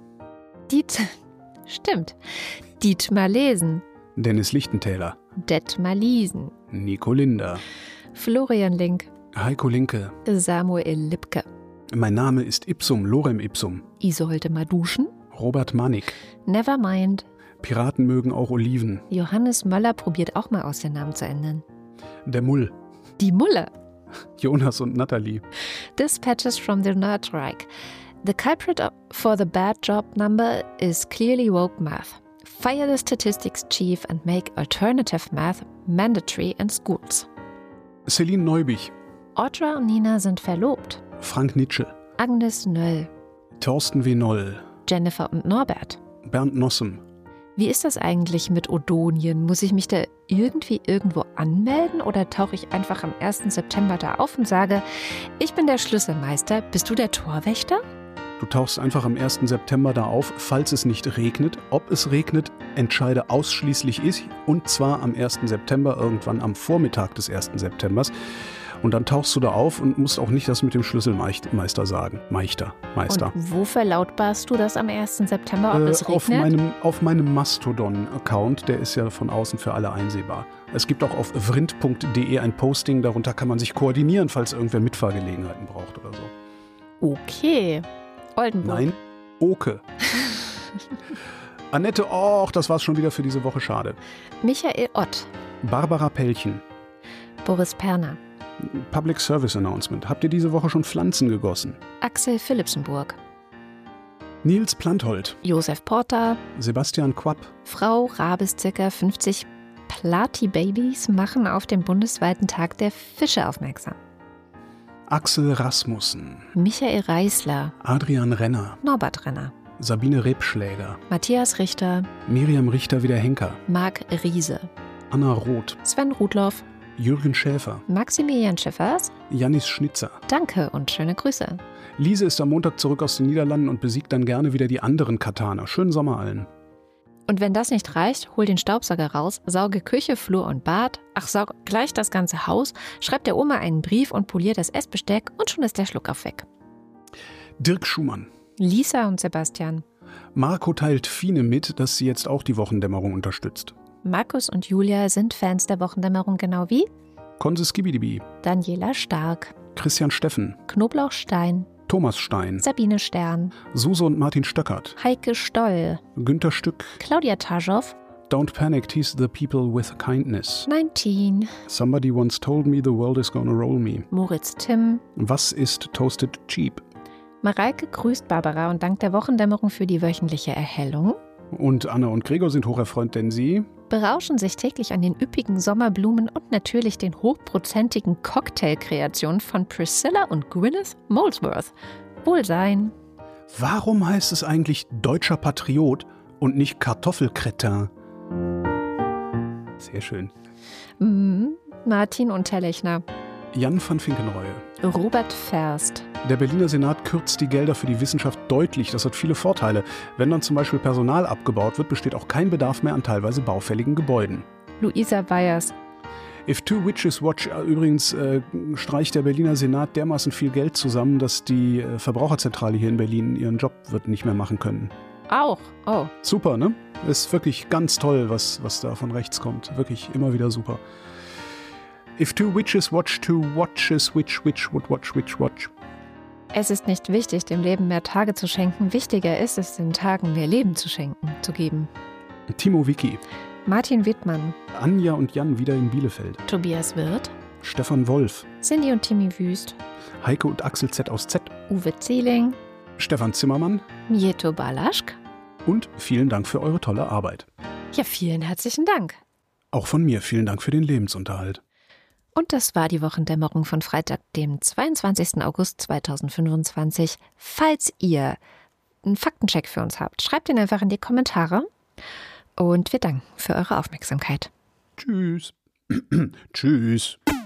Stimmt. Dietmar Lesen. Dennis Lichtentäler. Detmar Liesen. Nico Linder. Florian Link. Heiko Linke. Samuel Lipke. Mein Name ist Ipsum, Lorem Ipsum. Isolde Maduschen. Robert Manik. Nevermind. Piraten mögen auch Oliven. Johannes Möller probiert auch mal aus, den Namen zu ändern. Der Mull. Die Mulle. Jonas und Natalie. Dispatches from the Nerdreich. The culprit for the bad job number is clearly woke math. Fire the statistics chief and make alternative math mandatory in schools. Celine Neubich. Audra und Nina sind verlobt. Frank Nitsche. Agnes Nöll. Thorsten W. Noll. Jennifer und Norbert. Bernd Nossem. Wie ist das eigentlich mit Odonien? Muss ich mich da irgendwie irgendwo anmelden oder tauche ich einfach am 1. September da auf und sage, ich bin der Schlüsselmeister, bist du der Torwächter? Du tauchst einfach am 1. September da auf, falls es nicht regnet. Ob es regnet, entscheide ausschließlich ich, und zwar am 1. September, irgendwann am Vormittag des 1. Septembers. Und dann tauchst du da auf und musst auch nicht das mit dem Schlüsselmeister sagen. Meister. Und wo verlautbarst du das am 1. September, ob es regnet? Auf meinem Mastodon-Account, der ist ja von außen für alle einsehbar. Es gibt auch auf vrind.de ein Posting, darunter kann man sich koordinieren, falls irgendwer Mitfahrgelegenheiten braucht oder so. Okay. Oldenburg. Nein, Oke. Annette, das war's schon wieder für diese Woche, schade. Michael Ott. Barbara Pellchen. Boris Perner. Public Service Announcement. Habt ihr diese Woche schon Pflanzen gegossen? Axel Philipsenburg. Nils Planthold. Josef Porter. Sebastian Quapp. Frau Rabes, ca. 50 Platy-Babys machen auf den bundesweiten Tag der Fische aufmerksam. Axel Rasmussen. Michael Reißler. Adrian Renner. Norbert Renner. Sabine Rebschläger. Matthias Richter. Miriam Richter-Wiederhenker. Marc Riese. Anna Roth. Sven Rudloff. Jürgen Schäfer. Maximilian Schiffers. Jannis Schnitzer. Danke und schöne Grüße. Lise ist am Montag zurück aus den Niederlanden und besiegt dann gerne wieder die anderen Kataner. Schönen Sommer allen. Und wenn das nicht reicht, hol den Staubsauger raus, sauge Küche, Flur und Bad, saug gleich das ganze Haus, schreib der Oma einen Brief und polier das Essbesteck und schon ist der Schluckauf weg. Dirk Schumann. Lisa und Sebastian. Marco teilt Fine mit, dass sie jetzt auch die Wochendämmerung unterstützt. Markus und Julia sind Fans der Wochendämmerung genau wie Konse Skibidibi. Daniela Stark. Christian Steffen. Knoblauchstein. Thomas Stein. Sabine Stern. Suse und Martin Stöckert. Heike Stoll. Günter Stück. Claudia Taschow. Don't panic, tease the people with kindness. 19. Somebody once told me the world is gonna roll me. Moritz Timm. Was ist Toasted Cheap? Mareike grüßt Barbara und dankt der Wochendämmerung für die wöchentliche Erhellung. Und Anna und Gregor sind hocherfreut, denn sie berauschen sich täglich an den üppigen Sommerblumen und natürlich den hochprozentigen Cocktailkreationen von Priscilla und Gwyneth Molesworth. Wohlsein. Warum heißt es eigentlich deutscher Patriot und nicht Kartoffelkretin? Sehr schön. Martin Unterlechner. Jan van Finkenreue. Robert Ferst. Der Berliner Senat kürzt die Gelder für die Wissenschaft deutlich. Das hat viele Vorteile. Wenn dann zum Beispiel Personal abgebaut wird, besteht auch kein Bedarf mehr an teilweise baufälligen Gebäuden. Luisa Bayers. If two witches watch. Übrigens streicht der Berliner Senat dermaßen viel Geld zusammen, dass die Verbraucherzentrale hier in Berlin ihren Job wird nicht mehr machen können. Auch. Oh. Super, ne? Ist wirklich ganz toll, was da von rechts kommt. Wirklich immer wieder super. If two witches watch two watches, which witch would watch which watch? Es ist nicht wichtig, dem Leben mehr Tage zu schenken. Wichtiger ist es, den Tagen mehr Leben zu geben. Timo Wicki. Martin Wittmann. Anja und Jan wieder in Bielefeld. Tobias Wirth. Stefan Wolf. Cindy und Timmy Wüst. Heike und Axel Z aus Z. Uwe Zieling. Stefan Zimmermann. Mieto Balaschk. Und vielen Dank für eure tolle Arbeit. Ja, vielen herzlichen Dank. Auch von mir vielen Dank für den Lebensunterhalt. Und das war die Wochendämmerung von Freitag, dem 22. August 2025. Falls ihr einen Faktencheck für uns habt, schreibt ihn einfach in die Kommentare. Und wir danken für eure Aufmerksamkeit. Tschüss. Tschüss.